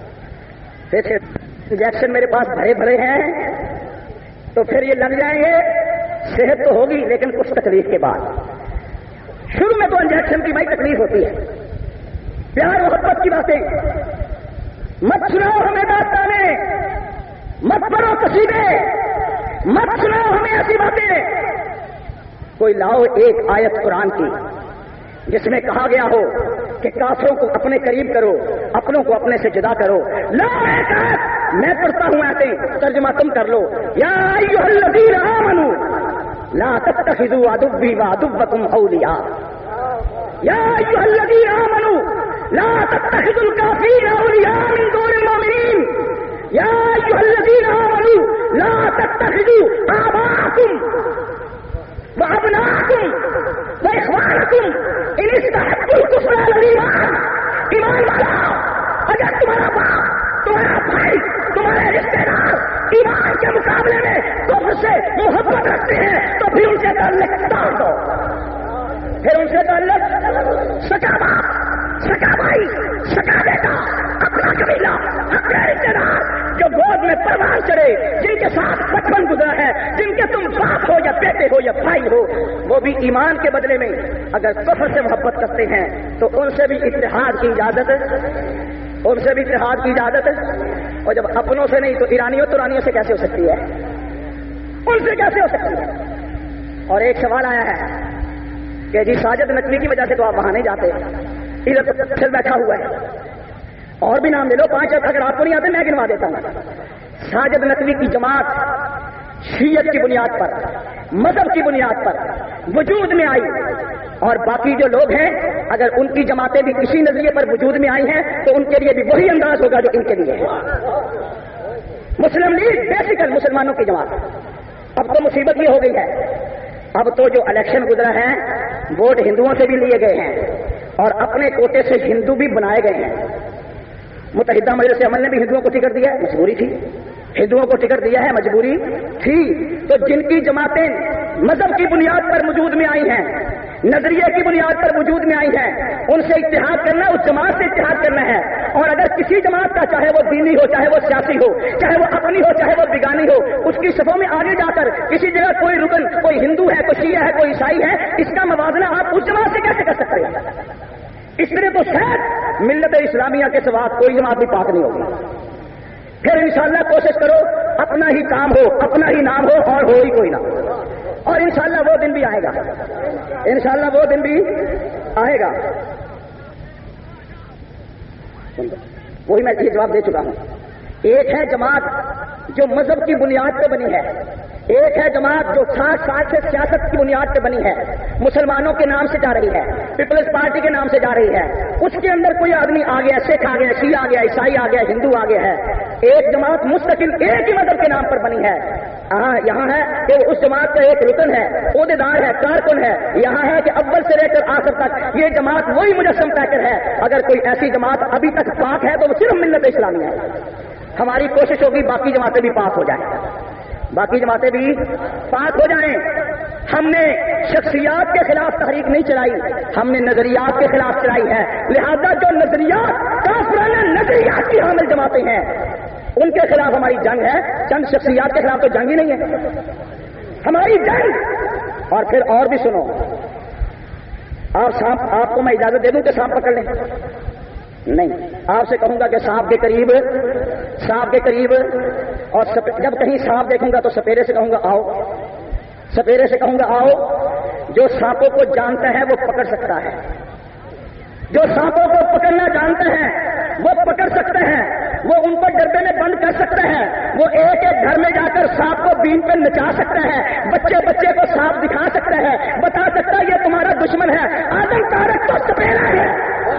انجیکشن میرے پاس بھرے بھرے ہیں تو پھر یہ لگ جائیں گے. صحت تو ہوگی لیکن کچھ تکلیف کے بعد. شروع میں تو انجیکشن کی بڑی تکلیف ہوتی ہے. پیار محبت کی باتیں مت سناؤ ہمیں، داستانیں مت پڑھو، قصیدے مت سناؤ ہمیں ایسی باتیں. کوئی لاؤ ایک آیت قرآن کی جس میں کہا گیا ہو کہ کافروں کو اپنے قریب کرو، اپنوں کو اپنے سے جدا کرو. لاؤ ایک آیت، میں پڑھتا ہوں ایسے، ترجمہ تم کر لو. یا ایھا الذین آمنوا لا تتخذوا عدوی وعدوکم اولیاء. یا ایھا الذین آمنوا لا تتخذوا الکافرین اولیاء من دون المؤمنین. یا ایھا الذین آمنوا لا تتخذوا آباءکم وابناءکم واخوانکم ان استحبوا الکفر علی الایمان. ایمان والا، اگر تمہارا باپ، تمہارا بھائی، تمہارے رشتے دار ایمان کے مقابلے میں کفر سے محبت رکھتے ہیں تو پھر ان سے تعلق توڑ دو. پھر ان سے تعلق سکا باپ، سکا بھائی، سکا بیٹا، اپنا قبیلہ، اپنے رشتے دار جو گود میں پروان چڑھے، جن کے ساتھ بچپن گزرا ہے، جن کے تم باپ ہو یا بیٹے ہو یا بھائی ہو، وہ بھی ایمان کے بدلے میں اگر کفر سے محبت کرتے ہیں تو ان سے بھی اتحاد کی اجازت ہے، ان سے بھی اتحاد کی اجازت ہے. اور جب اپنوں سے نہیں تو ایرانیوں ترانیوں سے کیسے ہو سکتی ہے؟ ان سے کیسے ہو سکتی ہے؟ اور ایک سوال آیا ہے کہ جی ساجد نقوی کی وجہ سے تو آپ وہاں نہیں جاتے، ادھر بیٹھا ہوا ہے، اور بھی نام لے لو 5. اگر آپ کو نہیں آتے میں گنوا دیتا ہوں. ساجد نقوی کی جماعت شیعت کی بنیاد پر، مذہب کی بنیاد پر وجود میں آئی، اور باقی جو لوگ ہیں اگر ان کی جماعتیں بھی اسی نظریے پر وجود میں آئی ہیں تو ان کے لیے بھی وہی انداز ہوگا جو ان کے لیے ہے. مسلم لیگ بیسیکل مسلمانوں کی جماعت. اب تو مصیبت یہ ہو گئی ہے، اب تو جو الیکشن گزرا ہے ووٹ ہندوؤں سے بھی لیے گئے ہیں اور اپنے کوٹے سے ہندو بھی بنائے گئے ہیں. متحدہ مجلس عمل نے بھی ہندوؤں کو ٹکٹ دیا ہے, مجبوری تھی. ہندوؤں کو ٹکٹ دیا ہے, مجبوری تھی. تو جن کی جماعتیں مذہب کی بنیاد پر وجود میں آئی ہیں, نظریے کی بنیاد پر وجود میں آئی ہیں, ان سے اتحاد کرنا, اس جماعت سے اتحاد کرنا ہے. اور اگر کسی جماعت کا, چاہے وہ دینی ہو, چاہے وہ سیاسی ہو, چاہے وہ اپنی ہو, چاہے وہ بیگانی ہو, اس کی صفوں میں آگے جا کر کسی جگہ کوئی رکن, کوئی ہندو ہے, کوئی شیعہ ہے, کوئی عیسائی ہے, اس کا موازنہ آپ اس جماعت سے کیسے کر سکتے ہیں؟ اس لیے تو شاید ملت اسلامیہ کے سوا کوئی جماعت بھی پاک نہیں ہوگی. پھر انشاءاللہ کوشش کرو اپنا ہی کام ہو, اپنا ہی نام ہو, اور ہو ہی کوئی نہ. اور انشاءاللہ وہ دن بھی آئے گا, انشاءاللہ وہ دن بھی آئے گا. وہی میں یہ جواب دے چکا ہوں. ایک ہے جماعت جو مذہب کی بنیاد پہ بنی ہے, ایک ہے جماعت جو 60 سال سے سیاست کی بنیاد پہ بنی ہے, مسلمانوں کے نام سے جا رہی ہے, پیپلز پارٹی کے نام سے جا رہی ہے. اس کے اندر کوئی آدمی آ گیا, سکھ آ گیا, شیعہ آ گیا, عیسائی آ گیا, ہندو آ گیا ہے. ایک جماعت مستقل ایک ہی مذہب کے نام پر بنی ہے. یہاں ہے کہ اس جماعت کا ایک رکن ہے, عہدیدار ہے, کارکن ہے. یہاں ہے کہ اول سے لے کر آخر تک یہ جماعت وہی مجسم پیکر ہے. اگر کوئی ایسی جماعت ابھی تک پاک ہے تو وہ صرف ملت اسلامیہ ہے. ہماری کوشش ہوگی باقی جماعتیں بھی پاک ہو جائیں, باقی جماعتیں بھی پاک ہو جائیں. ہم نے شخصیات کے خلاف تحریک نہیں چلائی, ہم نے نظریات کے خلاف چلائی ہے. لہذا جو نظریات کافرانہ نظریات کی حامل جماعتیں ہیں ان کے خلاف ہماری جنگ ہے. چند شخصیات کے خلاف تو جنگ ہی نہیں ہے ہماری جنگ. اور پھر اور بھی سنو, اور سانپ, آپ کو میں اجازت دے دوں کہ سانپ پکڑ لیں؟ نہیں, آپ سے کہوں گا کہ سانپ کے قریب اور جب کہیں سانپ دیکھوں گا تو سپیرے سے کہوں گا آؤ, سپیرے سے کہوں گا آؤ. جو سانپوں کو جانتا ہے وہ پکڑ سکتا ہے, جو سانپوں کو پکڑنا جانتے ہیں وہ پکڑ سکتے ہیں, وہ ان کو ڈبے میں بند کر سکتے ہیں, وہ ایک ایک گھر میں جا کر سانپ کو بین پہ نچا سکتے ہیں, بچے کو سانپ دکھا سکتے ہیں, بتا سکتا ہے یہ تمہارا دشمن ہے. آدم تارک تو سپیرا ہے,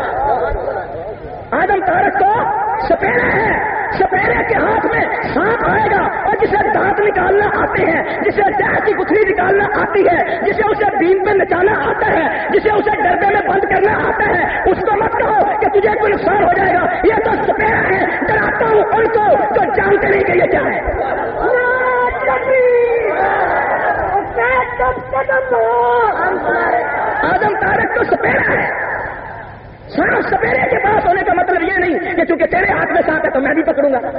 آدم تارک تو سپیرا ہے. سپیرے کے ہاتھ میں سانپ آئے گا اور جسے دانت نکالنا آتے ہیں, جسے زہر کی گٹھلی نکالنا آتی ہے, جسے اسے بین پہ نچانا آتا ہے, جسے اسے ڈبے میں بند کرنا آتا ہے, اس کو مت کہو کہ تجھے کوئی نقصان ہو جائے گا. یہ تو سپیرا ہے. ڈراتا ہوں ان کو جو جانتے نہیں کہ یہ کیا ہے. آدم تارک تو سپیرا ہے. سانپ سپیرے کے پاس ہونے کا مطلب یہ نہیں کہ چونکہ تیرے ہاتھ میں سانپ ہے تو میں بھی پکڑوں گا.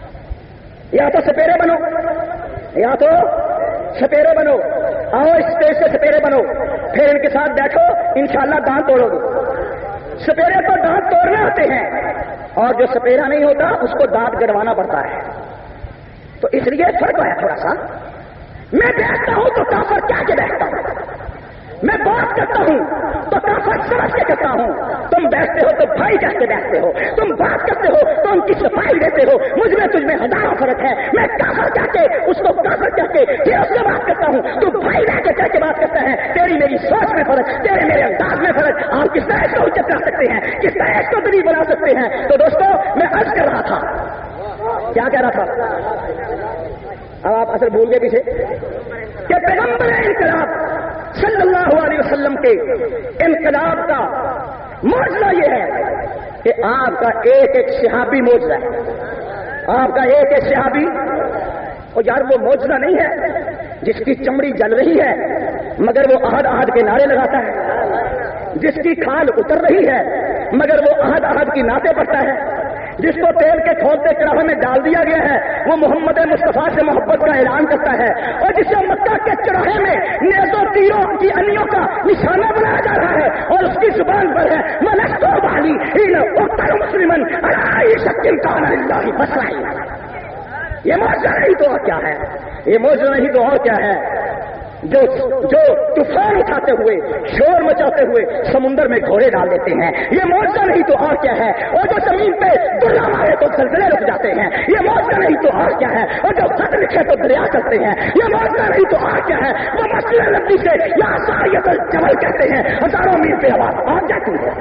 یا تو سپیرے بنو, یا تو سپیرے بنو. آؤ اس اسٹیج سے سپیرے بنو, پھر ان کے ساتھ بیٹھو, انشاءاللہ دانت توڑو گے. سپیرے تو دانت توڑنے آتے ہیں, اور جو سپیرا نہیں ہوتا اس کو دانت گڑوانا پڑتا ہے. تو اس لیے فرق ہے تھوڑا سا. میں بیٹھتا ہوں تو کافر کیا کے بیٹھتا ہوں, میں بات کرتا ہوں تو کافر سمجھ کے کرتا ہوں. تم بیٹھتے ہو تو بھائی کہتے بیٹھتے ہو, تم بات کرتے ہو تو ان کی صفائی دیتے ہو. مجھ میں تجھ میں ہزاروں فرق ہے. میں کافر کہہ کے اس کو کافر کہہ کے پھر اس سے بات کرتا ہوں, تو بھائی رہ کے کہہ کے بات کرتا ہے. تیری میری سوچ میں فرق, تیرے میرے انداز میں فرق. آپ کس طرح اس کو حجت کر سکتے ہیں, کس طرح اس کو دلیل بنا سکتے ہیں. تو دوستو میں عرض کر رہا تھا, کیا کہہ رہا تھا, اب آپ اصل بھول گئے پیچھے, کہ پیغمبر انقلاب صلی اللہ علیہ وسلم کے انقلاب کا معجزہ یہ ہے کہ آپ کا ایک ایک صحابی معجزہ ہے. آپ کا ایک ایک صحابی, اور یار وہ معجزہ نہیں ہے جس کی چمڑی جل رہی ہے مگر وہ احد احد کے نعرے لگاتا ہے, جس کی کھال اتر رہی ہے مگر وہ احد احد کی نعتیں پڑھتا ہے, جس کو تیل کے کھولتے کڑاہے میں ڈال دیا گیا ہے وہ محمد مصطفیٰ سے محبت کا اعلان کرتا ہے, اور جسے مکہ کے چڑاہے میں نیزوں تیروں کی انیوں کا نشانہ بنایا جا رہا ہے اور اس کی زبان پر ہے ملستو بالی ان اکثر مسلمن ارائی شکل کان اللہ بسائی. یہ معجزہ نہیں تو اور کیا ہے, یہ معجزہ نہیں تو اور کیا ہے جو طوفان اٹھاتے ہوئے شور مچاتے ہوئے سمندر میں گھوڑے ڈال دیتے ہیں. یہ معجزہ نہیں تو اور کیا ہے, اور جو زمین پہ دریا مارے تو زلزلے رک جاتے ہیں. یہ معجزہ نہیں تو اور کیا ہے, اور جو خط لکھے تو دریا کرتے ہیں. یہ معجزہ نہیں تو اور کیا ہے, وہ مسجد نبی سے یا ساریت الجبل کہتے ہیں, ہزاروں میل پہ آواز آ جاتی ہے.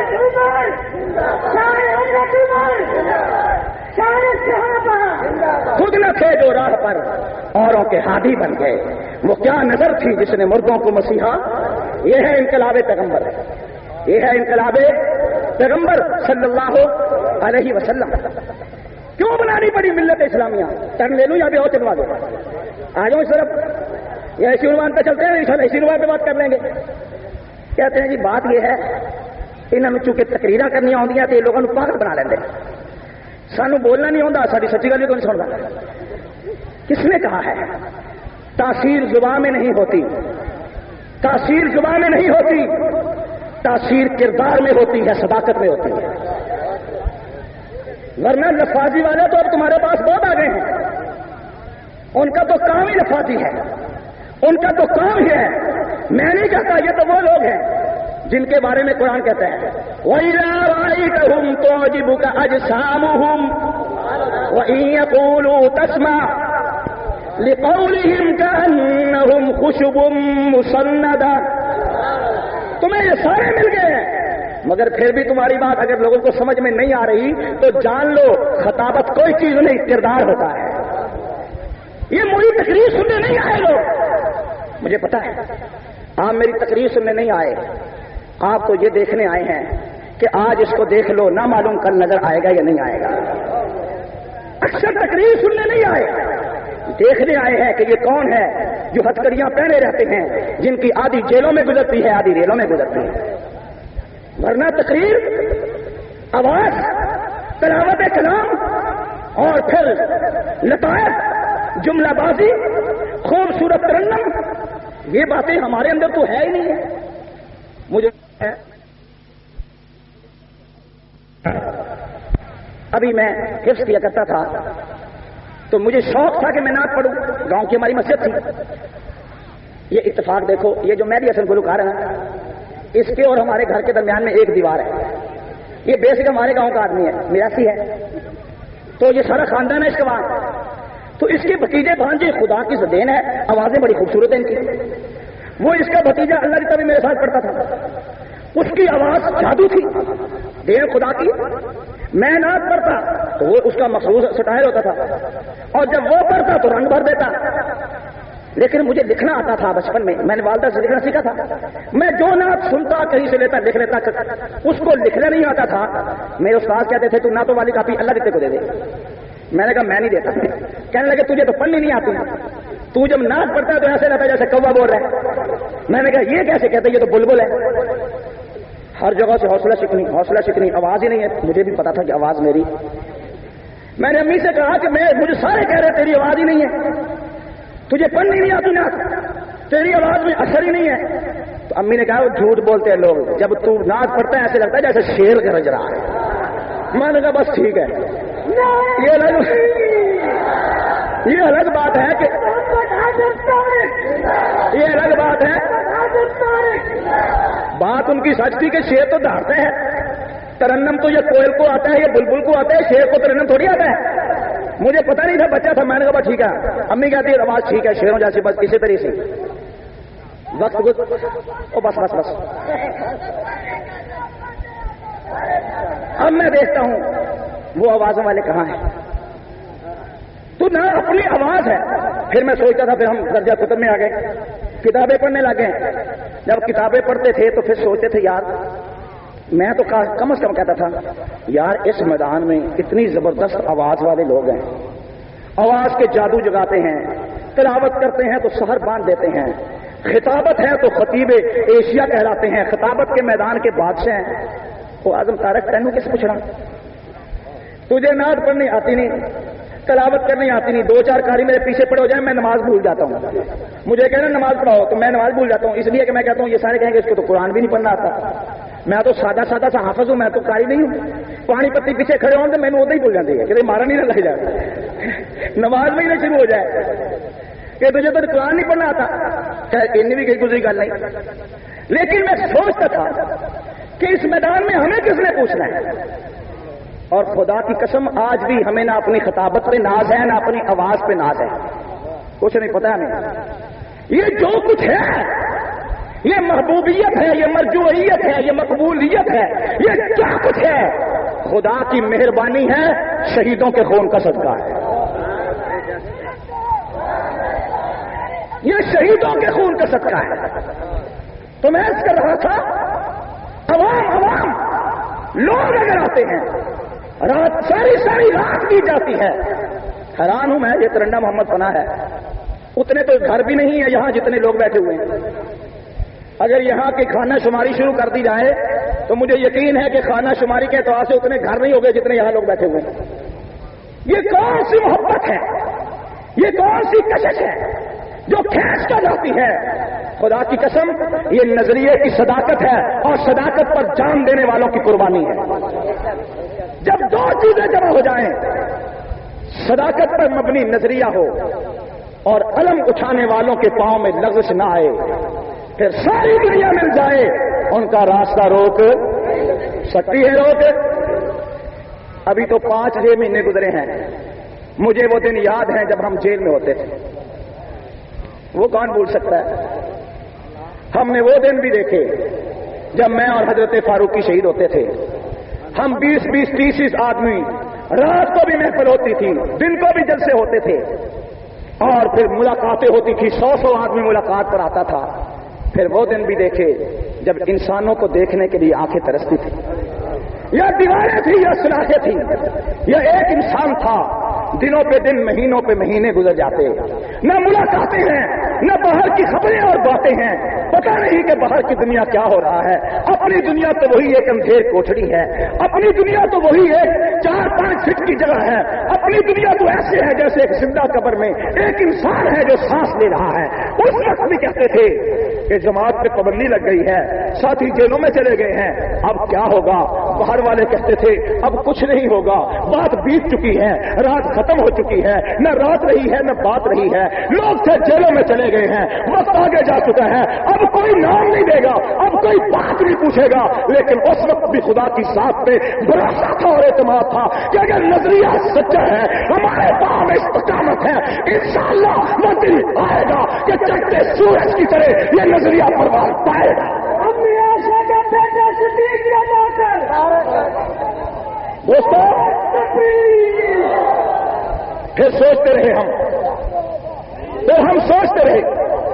خود نہ تھے جو راہ پر اوروں کے ہادی بن گئے, وہ کیا نظر تھی جس نے مردوں کو مسیحا. یہ ہے انقلاب پیغمبر. یہ ہے انقلاب پیغمبر صلی اللہ علیہ وسلم. کیوں بنانی پڑی ملت اسلامیہ؟ ٹرن لے لوں یا بھی اور چلوا دو؟ آ جاؤ اس طرف، یا اسی عنوان پہ چلتے ہیں، انشاءاللہ اسی عنوان پہ بات کر لیں گے. کہتے ہیں جی بات یہ ہے انہوں چونکہ تقریریں کرنی آدی تو یہ لوگوں کو پاگل بنا لیں. سانو بولنا نہیں آتا، ساری سچی گل تو نہیں سنتا. کس نے کہا ہے تاثیر زبان میں نہیں ہوتی؟ تاثیر زبان میں نہیں ہوتی، تاثیر کردار میں ہوتی ہے، صداقت میں ہوتی ہے. ورنہ لفاظی والے تو اب تمہارے پاس بہت آ گئے ہیں، ان کا تو کام ہی لفاظی ہے، ان کا تو کام ہی ہے. میں نہیں کہتا، یہ تو وہ لوگ ہیں جن کے بارے میں قرآن کہتا ہے وَإِذَا رَأَيْتَهُمْ تُعْجِبُكَ أَجْسَامُهُمْ وَإِن يَقُولُوا تَسْمَعْ لِقَوْلِهِمْ كَأَنَّهُمْ خُشُبٌ مُّسَنَّدَةٌ. تمہیں یہ سارے مل گئے ہیں، مگر پھر بھی تمہاری بات اگر لوگوں کو سمجھ میں نہیں آ رہی تو جان لو خطابت کوئی چیز نہیں، کردار ہوتا ہے. یہ میری تقریر سننے نہیں آئے لوگ، مجھے پتا ہے آپ میری تقریر سننے نہیں آئے، آپ تو یہ دیکھنے آئے ہیں کہ آج اس کو دیکھ لو، نہ معلوم کل نظر آئے گا یا نہیں آئے گا. اکثر تقریر سننے نہیں آئے، دیکھنے آئے ہیں کہ یہ کون ہے جو ہتھکڑیاں پہنے رہتے ہیں، جن کی آدھی جیلوں میں گزرتی ہے، آدھی ریلوں میں گزرتی ہے. ورنہ تقریر، آواز، تلاوت کلام اور پھر لطائف، جملہ بازی، خوبصورت ترنم، یہ باتیں ہمارے اندر تو ہے ہی نہیں ہے. مجھے ابھی میں حفظ کیا کرتا تھا تو مجھے شوق تھا کہ میں نعت پڑھوں. گاؤں کی ہماری مسجد تھی. یہ اتفاق دیکھو، یہ جو مہدی حسن گلوکار ہے نا، اس کے اور ہمارے گھر کے درمیان میں ایک دیوار ہے. یہ بیسک ہمارے گاؤں کا آدمی ہے، میراسی ہے، تو یہ سارا خاندان ہے اس کے بعد. تو اس کے بھتیجے بھانجے خدا کی دین ہے، آوازیں بڑی خوبصورت ہیں ان کی. وہ اس کا بھتیجا اللہ کی طرح میرے ساتھ پڑھتا تھا، اس کی آواز جادو تھی، دین خدا کی. میں نعت پڑھتا تو وہ اس کا مخصوص سٹائل ہوتا تھا، اور جب وہ پڑھتا تو رنگ بھر دیتا. لیکن مجھے لکھنا آتا تھا بچپن میں، میں نے والدہ سے لکھنا سیکھا تھا. میں جو نعت سنتا کہیں سے لیتا لکھ لیتا، اس کو لکھنا نہیں آتا تھا. میرے استاد کہتے تھے تو نعتوں والی کاپی اللہ دیتے کو دے دے. میں نے کہا میں نہیں دیتا. کہنے لگے تجھے تو پڑھنی نہیں آتی، تو جب نعت پڑھتا ہے تو ایسے رہتا ہے جیسے کوا بول رہا ہے. میں نے کہا یہ کیسے کہتے، یہ تو بلبل ہے. ہر جگہ سے حوصلہ شکنی، آواز ہی نہیں ہے. مجھے بھی پتا تھا کہ آواز میری. میں نے امی سے کہا کہ مجھے سارے کہہ رہے تیری آواز ہی نہیں ہے، تجھے پڑھنی نہیں آتی نعت، تیری آواز میں اثر ہی نہیں ہے. تو امی نے کہا وہ جھوٹ بولتے ہیں لوگ، جب تو نعت پڑھتا ہے ایسے لگتا ہے جیسے شیر گرج رہا ہے. میں نے کہا بس ٹھیک ہے. یہ الگ بات ہے کہ بات ان کی سچ تھی کہ شیر تو دھاڑتے ہیں، ترنم تو یہ کوئل کو آتا ہے، یہ بلبل کو آتا ہے، شیر کو ترنم تھوڑی آتا ہے. مجھے پتہ نہیں تھا، بچہ تھا. میں نے کہا ٹھیک ہے. امی کہتی ہے آواز ٹھیک ہے شیروں جیسی، بس اسی طرح سے وقت بس. اب میں دیکھتا ہوں وہ آوازوں والے کہاں ہیں. تو نہ اپنی آواز ہے. پھر میں سوچتا تھا، پھر ہم درجہ کتب میں آ گئے، کتابیں پڑھنے لگے. جب کتابیں پڑھتے تھے تو پھر سوچتے تھے یار، میں تو کم از کم کہتا تھا یار اس میدان میں اتنی زبردست آواز والے لوگ ہیں، آواز کے جادو جگاتے ہیں، تلاوت کرتے ہیں تو سحر باندھ دیتے ہیں، خطابت ہے تو خطیب ایشیا کہلاتے ہیں، خطابت کے میدان کے بادشاہ ہیں. وہ اعظم طارق تینوں کس پوچھنا؟ تجھے نعت پڑھنی آتی نہیں، تلاوت کرنی آتی نہیں، 2-4 قاری میرے پیچھے پڑے ہو جائیں میں نماز بھول جاتا ہوں. مجھے کہنا نماز پڑھاؤ تو میں نماز بھول جاتا ہوں، اس لیے کہ میں کہتا ہوں یہ سارے کہیں گے اس کو تو قرآن بھی نہیں پڑھنا آتا. میں تو سادہ سا حافظ ہوں، میں تو قاری نہیں ہوں. پانی پتی پیچھے کھڑے ہوں تو میں نے ادھر ہی بھول جاتی ہے کہ مارا نہیں نہ لگ جائے، نماز میں ہی نہ شروع ہو جائے کہ تجھے تو قرآن نہیں پڑھنا آتا. ان بھی کوئی گزری گل نہیں. لیکن میں سوچتا تھا کہ اس میدان میں ہمیں کس نے پوچھنا ہے. اور خدا کی قسم آج بھی ہمیں نہ اپنی خطابت پہ ناز ہے نہ اپنی آواز پہ ناز ہے، کچھ نہیں پتا ہمیں. یہ جو کچھ ہے یہ محبوبیت ہے، یہ مرجوعیت ہے، یہ مقبولیت ہے، یہ کیا کچھ ہے خدا کی مہربانی ہے، شہیدوں کے خون کا صدقہ ہے. یہ شہیدوں کے خون کا صدقہ ہے. تو میں اس کر رہا تھا عوام لوگ اگر آتے ہیں، رات ساری رات کی جاتی ہے. حیران ہوں میں، یہ ترنڈا محمد پناہ ہے، اتنے تو گھر بھی نہیں ہے یہاں جتنے لوگ بیٹھے ہوئے ہیں. اگر یہاں کی خانہ شماری شروع کر دی جائے تو مجھے یقین ہے کہ خانہ شماری کے اعتبار سے اتنے گھر نہیں ہو گئے جتنے یہاں لوگ بیٹھے ہوئے ہیں. یہ کون سی محبت ہے، یہ کون سی کشش ہے جو کھینچ کر جاتی ہے؟ خدا کی قسم یہ نظریے کی صداقت ہے، اور صداقت پر جان دینے والوں کی قربانی ہے. جب دو چیزیں جمع ہو جائیں، صداقت پر مبنی نظریہ ہو اور علم اٹھانے والوں کے پاؤں میں لغزش نہ آئے، پھر ساری دنیا مل جائے ان کا راستہ روک سکتی ہے. روک ابھی تو 5-6 مہینے گزرے ہیں، مجھے وہ دن یاد ہیں جب ہم جیل میں ہوتے تھے. وہ کون بھول سکتا ہے؟ ہم نے وہ دن بھی دیکھے جب میں اور حضرت فاروقی شہید ہوتے تھے. ہم 20-30 آدمی، رات کو بھی محفل ہوتی تھی، دن کو بھی جلسے ہوتے تھے، اور پھر ملاقاتیں ہوتی تھی. 100 آدمی ملاقات پر آتا تھا. پھر وہ دن بھی دیکھے جب انسانوں کو دیکھنے کے لیے آنکھیں ترستی تھی. یا دیواریں تھی یا سلاخیں تھی، یا ایک انسان تھا. دنوں پہ دن، مہینوں پہ مہینے گزر جاتے، نہ ملاقاتیں ہیں، نہ باہر کی خبریں اور باتیں ہیں. پتہ نہیں کہ باہر کی دنیا کیا ہو رہا ہے. اپنی دنیا تو وہی ایک اندھیر کوٹھڑی ہے، اپنی دنیا تو وہی ایک 4-5 فٹ کی جگہ ہے. اپنی دنیا تو ایسے ہے جیسے ایک زندہ قبر میں ایک انسان ہے جو سانس لے رہا ہے. اس وقت بھی کہتے تھے کہ جماعت پہ پابندی لگ گئی ہے، ساتھی جیلوں میں چلے گئے ہیں، اب کیا ہوگا؟ باہر والے کہتے تھے اب کچھ نہیں ہوگا، بات بیت چکی ہے، رات ختم ہو چکی ہے، نہ رات رہی ہے نہ بات رہی ہے. لوگ تھے جیلوں میں چلے گئے ہیں، وقت آگے جا چکا ہے، اب کوئی نام نہیں دے گا، اب کوئی بات نہیں پوچھے گا. لیکن اس وقت بھی خدا کی ذات پہ بھروسہ تھا اور اعتماد تھا کہ اگر نظریہ سچا ہے، ہمارے پاؤں میں استقامت ہے، انشاءاللہ وہ دن آئے گا کہ چڑھتے سورج کی طرح یہ نظریہ پروان پائے گا. دوستو پھر سوچتے رہے ہم سوچتے رہے.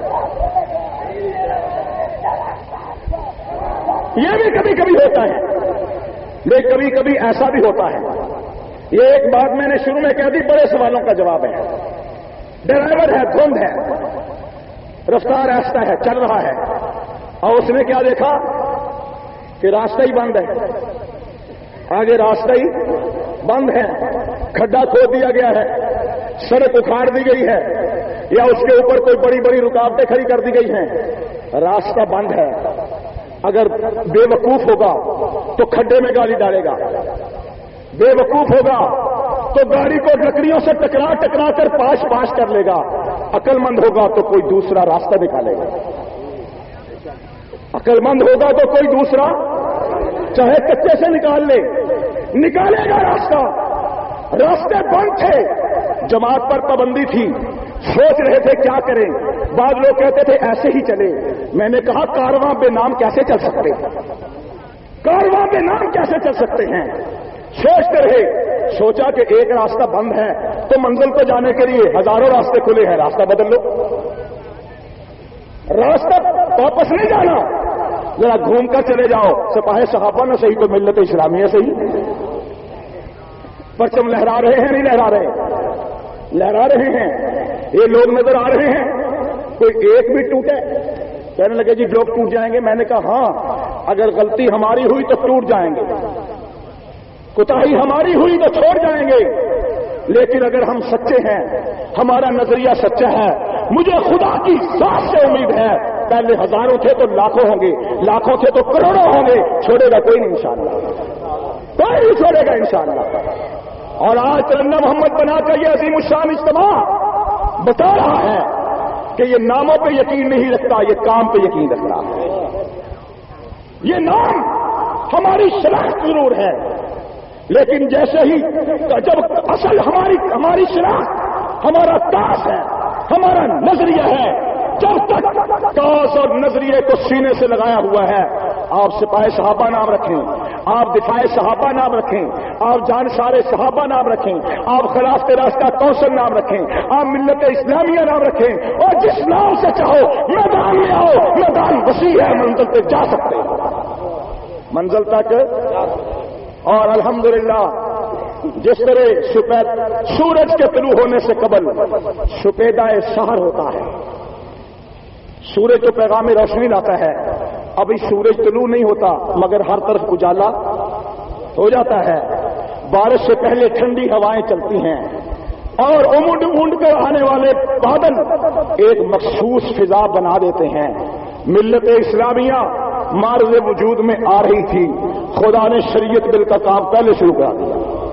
یہ بھی کبھی کبھی ہوتا ہے، لیکن کبھی کبھی ایسا بھی ہوتا ہے. یہ ایک بات میں نے شروع میں کہہ دی، بڑے سوالوں کا جواب ہے. ڈرائیور ہے، دھند ہے، رفتار ایسا ہے، چل رہا ہے، اور اس نے کیا دیکھا کہ راستہ ہی بند ہے. آگے راستہ ہی بند ہے، کھڈا کھود دیا گیا ہے، سڑک اکھاڑ دی گئی ہے، یا اس کے اوپر کوئی بڑی بڑی رکاوٹیں کھڑی کر دی گئی ہیں، راستہ بند ہے. اگر بے وقوف ہوگا تو کھڈے میں گاڑی ڈالے گا، بے وقوف ہوگا تو گاڑی کو لکڑیوں سے ٹکرا کر پاش کر لے گا. عقل مند ہوگا تو کوئی دوسرا راستہ نکالے گا. عقل مند ہوگا تو کوئی دوسرا، چاہے کچے سے نکالے گا راستہ. راستے بند تھے، جماعت پر پابندی تھی، سوچ رہے تھے کیا کریں. بعض لوگ کہتے تھے ایسے ہی چلے. میں نے کہا کارواں بے نام کیسے چل سکتے ہیں؟ کارواں بے نام کیسے چل سکتے ہیں؟ سوچتے رہے. سوچا کہ ایک راستہ بند ہے تو منزل کو جانے کے لیے ہزاروں راستے کھلے ہیں، راستہ بدل لو. راستہ واپس نہیں جانا، ذرا گھوم کر چلے جاؤ. سپاہی صحابہ نہ صحیح تو ملت اسلامیہ صحیح. پرچم لہرا رہے ہیں نہیں لہرا رہے؟ لہرا رہے ہیں. یہ لوگ نظر آ رہے ہیں. کوئی ایک بھی ٹوٹے؟ کہنے لگے جی لوگ ٹوٹ جائیں گے. میں نے کہا ہاں، اگر غلطی ہماری ہوئی تو ٹوٹ جائیں گے، کوتاہی ہماری ہوئی تو چھوڑ جائیں گے. لیکن اگر ہم سچے ہیں، ہمارا نظریہ سچا ہے، مجھے خدا کی ذات سے امید ہے پہلے ہزاروں تھے تو لاکھوں ہوں گے، لاکھوں تھے تو کروڑوں ہوں گے. چھوڑے گا کوئی نہیں انشاءاللہ، کوئی نہیں چھوڑے گا انشاءاللہ. اور آج ترنم محمد بنا کر یہ عظیم الشان اجتماع بتا رہا ہے کہ یہ ناموں پہ یقین نہیں رکھتا، یہ کام پہ یقین رکھ رہا ہے. یہ نام ہماری شناخت ضرور ہے، لیکن جیسے ہی جب اصل ہماری شناخت ہمارا تاس ہے، ہمارا نظریہ ہے، جب تک تاس اور نظریے کو سینے سے لگایا ہوا ہے، آپ سپاہی صحابہ نام رکھیں، آپ دفاع صحابہ نام رکھیں، آپ جانسار صحابہ نام رکھیں، آپ خلافت راستہ کونسل نام رکھیں، آپ ملت اسلامیہ نام رکھیں، اور جس نام سے چاہو میدان میں آؤ. میدان وسیع ہے، منزل پہ جا سکتے ہیں. منزل تک. اور الحمدللہ جس طرح سورج کے طلوع ہونے سے قبل سپیدہ سحر ہوتا ہے، سورج جو پیغام روشنی لاتا ہے، ابھی سورج طلوع نہیں ہوتا مگر ہر طرف اجالا ہو جاتا ہے. بارش سے پہلے ٹھنڈی ہوائیں چلتی ہیں اور امڈ امڈ کر آنے والے بادل ایک مخصوص فضا بنا دیتے ہیں. ملت اسلامیہ معرض وجود میں آ رہی تھی، خدا نے شریعت بل کا کام پہلے شروع کرا دیا.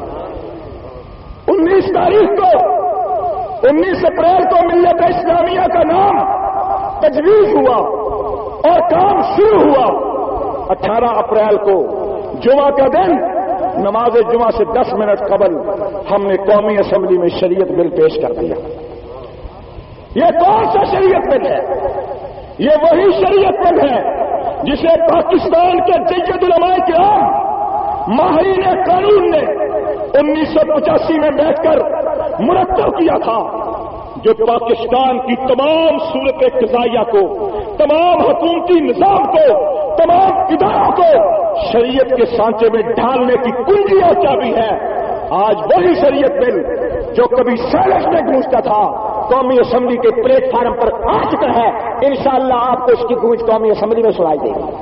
19 تاریخ کو 19 اپریل کو ملت اسلامیہ کا نام تجویز ہوا اور کام شروع ہوا. 18 اپریل کو جمعہ کا دن نماز جمعہ سے 10 منٹ قبل ہم نے قومی اسمبلی میں شریعت بل پیش کر دیا. یہ کون سا شریعت بل ہے؟ یہ وہی شریعت بل ہے جسے پاکستان کے جید علماء کرام ماہرین قانون نے 1985 میں بیٹھ کر مرتب کیا تھا، جو پاکستان کی تمام صورت قضائیہ کو، تمام حکومتی نظام کو، تمام اداروں کو شریعت کے سانچے میں ڈھالنے کی کنجی اور چابی ہے. آج وہی شریعت بل جو کبھی سینٹ میں گونجتا تھا قومی اسمبلی کے پلیٹ فارم پر آ چکا ہے. انشاءاللہ آپ کو اس کی گونج قومی اسمبلی میں سنائی دے گی.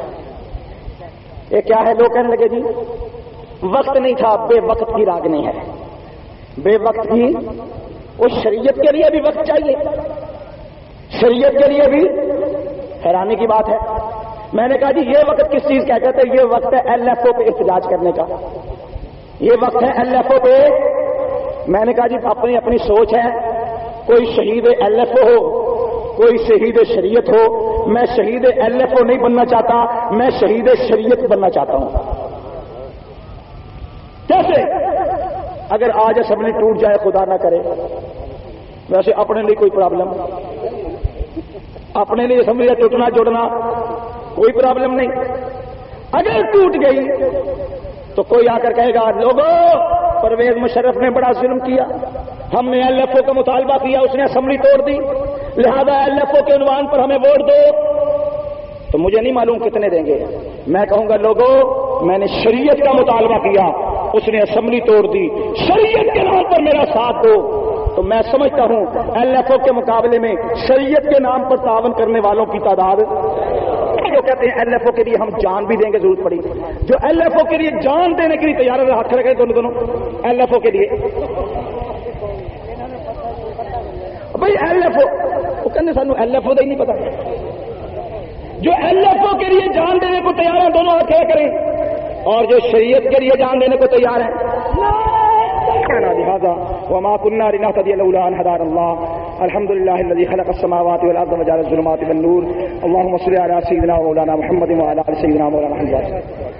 یہ کیا ہے؟ لوگ کہنے لگے جی وقت نہیں تھا، بے وقت کی راگنی ہے. بے وقت کی اس شریعت کے لیے بھی وقت چاہیے، شریعت کے لیے بھی. حیرانی کی بات ہے. میں نے کہا جی یہ وقت کس چیز کا کہتے ہیں؟ یہ وقت ہے ایل ایف او پہ احتجاج کرنے کا، یہ وقت ہے ایل ایف او پہ. میں نے کہا جی اپنی اپنی سوچ ہے، کوئی شہید ایل ایف او ہو، کوئی شہید شریعت ہو. میں شہید ایل ایف او نہیں بننا چاہتا، میں شہید شریعت بننا چاہتا ہوں. کیسے؟ اگر آج اسمبلی ٹوٹ جائے خدا نہ کرے، ویسے اپنے لیے کوئی پرابلم، اپنے لیے اسمبلی ٹوٹنا جوڑنا کوئی پرابلم نہیں. اگر ٹوٹ گئی تو کوئی آ کر کہے گا لوگوں پرویز مشرف نے بڑا ظلم کیا، ہم نے ایل ایف او کا مطالبہ کیا، اس نے اسمبلی توڑ دی، لہذا ایل ایف او کے عنوان پر ہمیں ووٹ دو. تو مجھے نہیں معلوم کتنے دیں گے. میں کہوں گا لوگوں میں نے شریعت کا مطالبہ کیا، اس نے اسمبلی توڑ دی، شریعت کے نام پر میرا ساتھ دو. تو میں سمجھتا ہوں ایل ایف او کے مقابلے میں شریعت کے نام پر تعاون کرنے والوں کی تعداد، جو کہتے ہیں ایل ایف او کے لیے ہم جان بھی دیں گے ضرورت پڑی، جو ایل ایف او کے لیے جان دینے کے لیے تیار ہے ہاتھ کھڑے کریں دونوں ایل ایف او کے لیے. بھائی ایل ایف او وہ کہنے سانو ایل ایف او کا ہی نہیں پتا. جو ایل ایف او کے لیے جان دینے کو تیار ہیں دونوں ہاتھ کھڑے کریں، اور جو شریعت کے لیے جان دینے کو تیار ہیں. لہذا وما كنا لنهتدي لولا ان هدانا الله الحمد لله الذي خلق السماوات والارض وجعل الظلمات والنور. اللهم صل على سيدنا ومولانا محمد وعلى ال سيدنا مولانا محمد.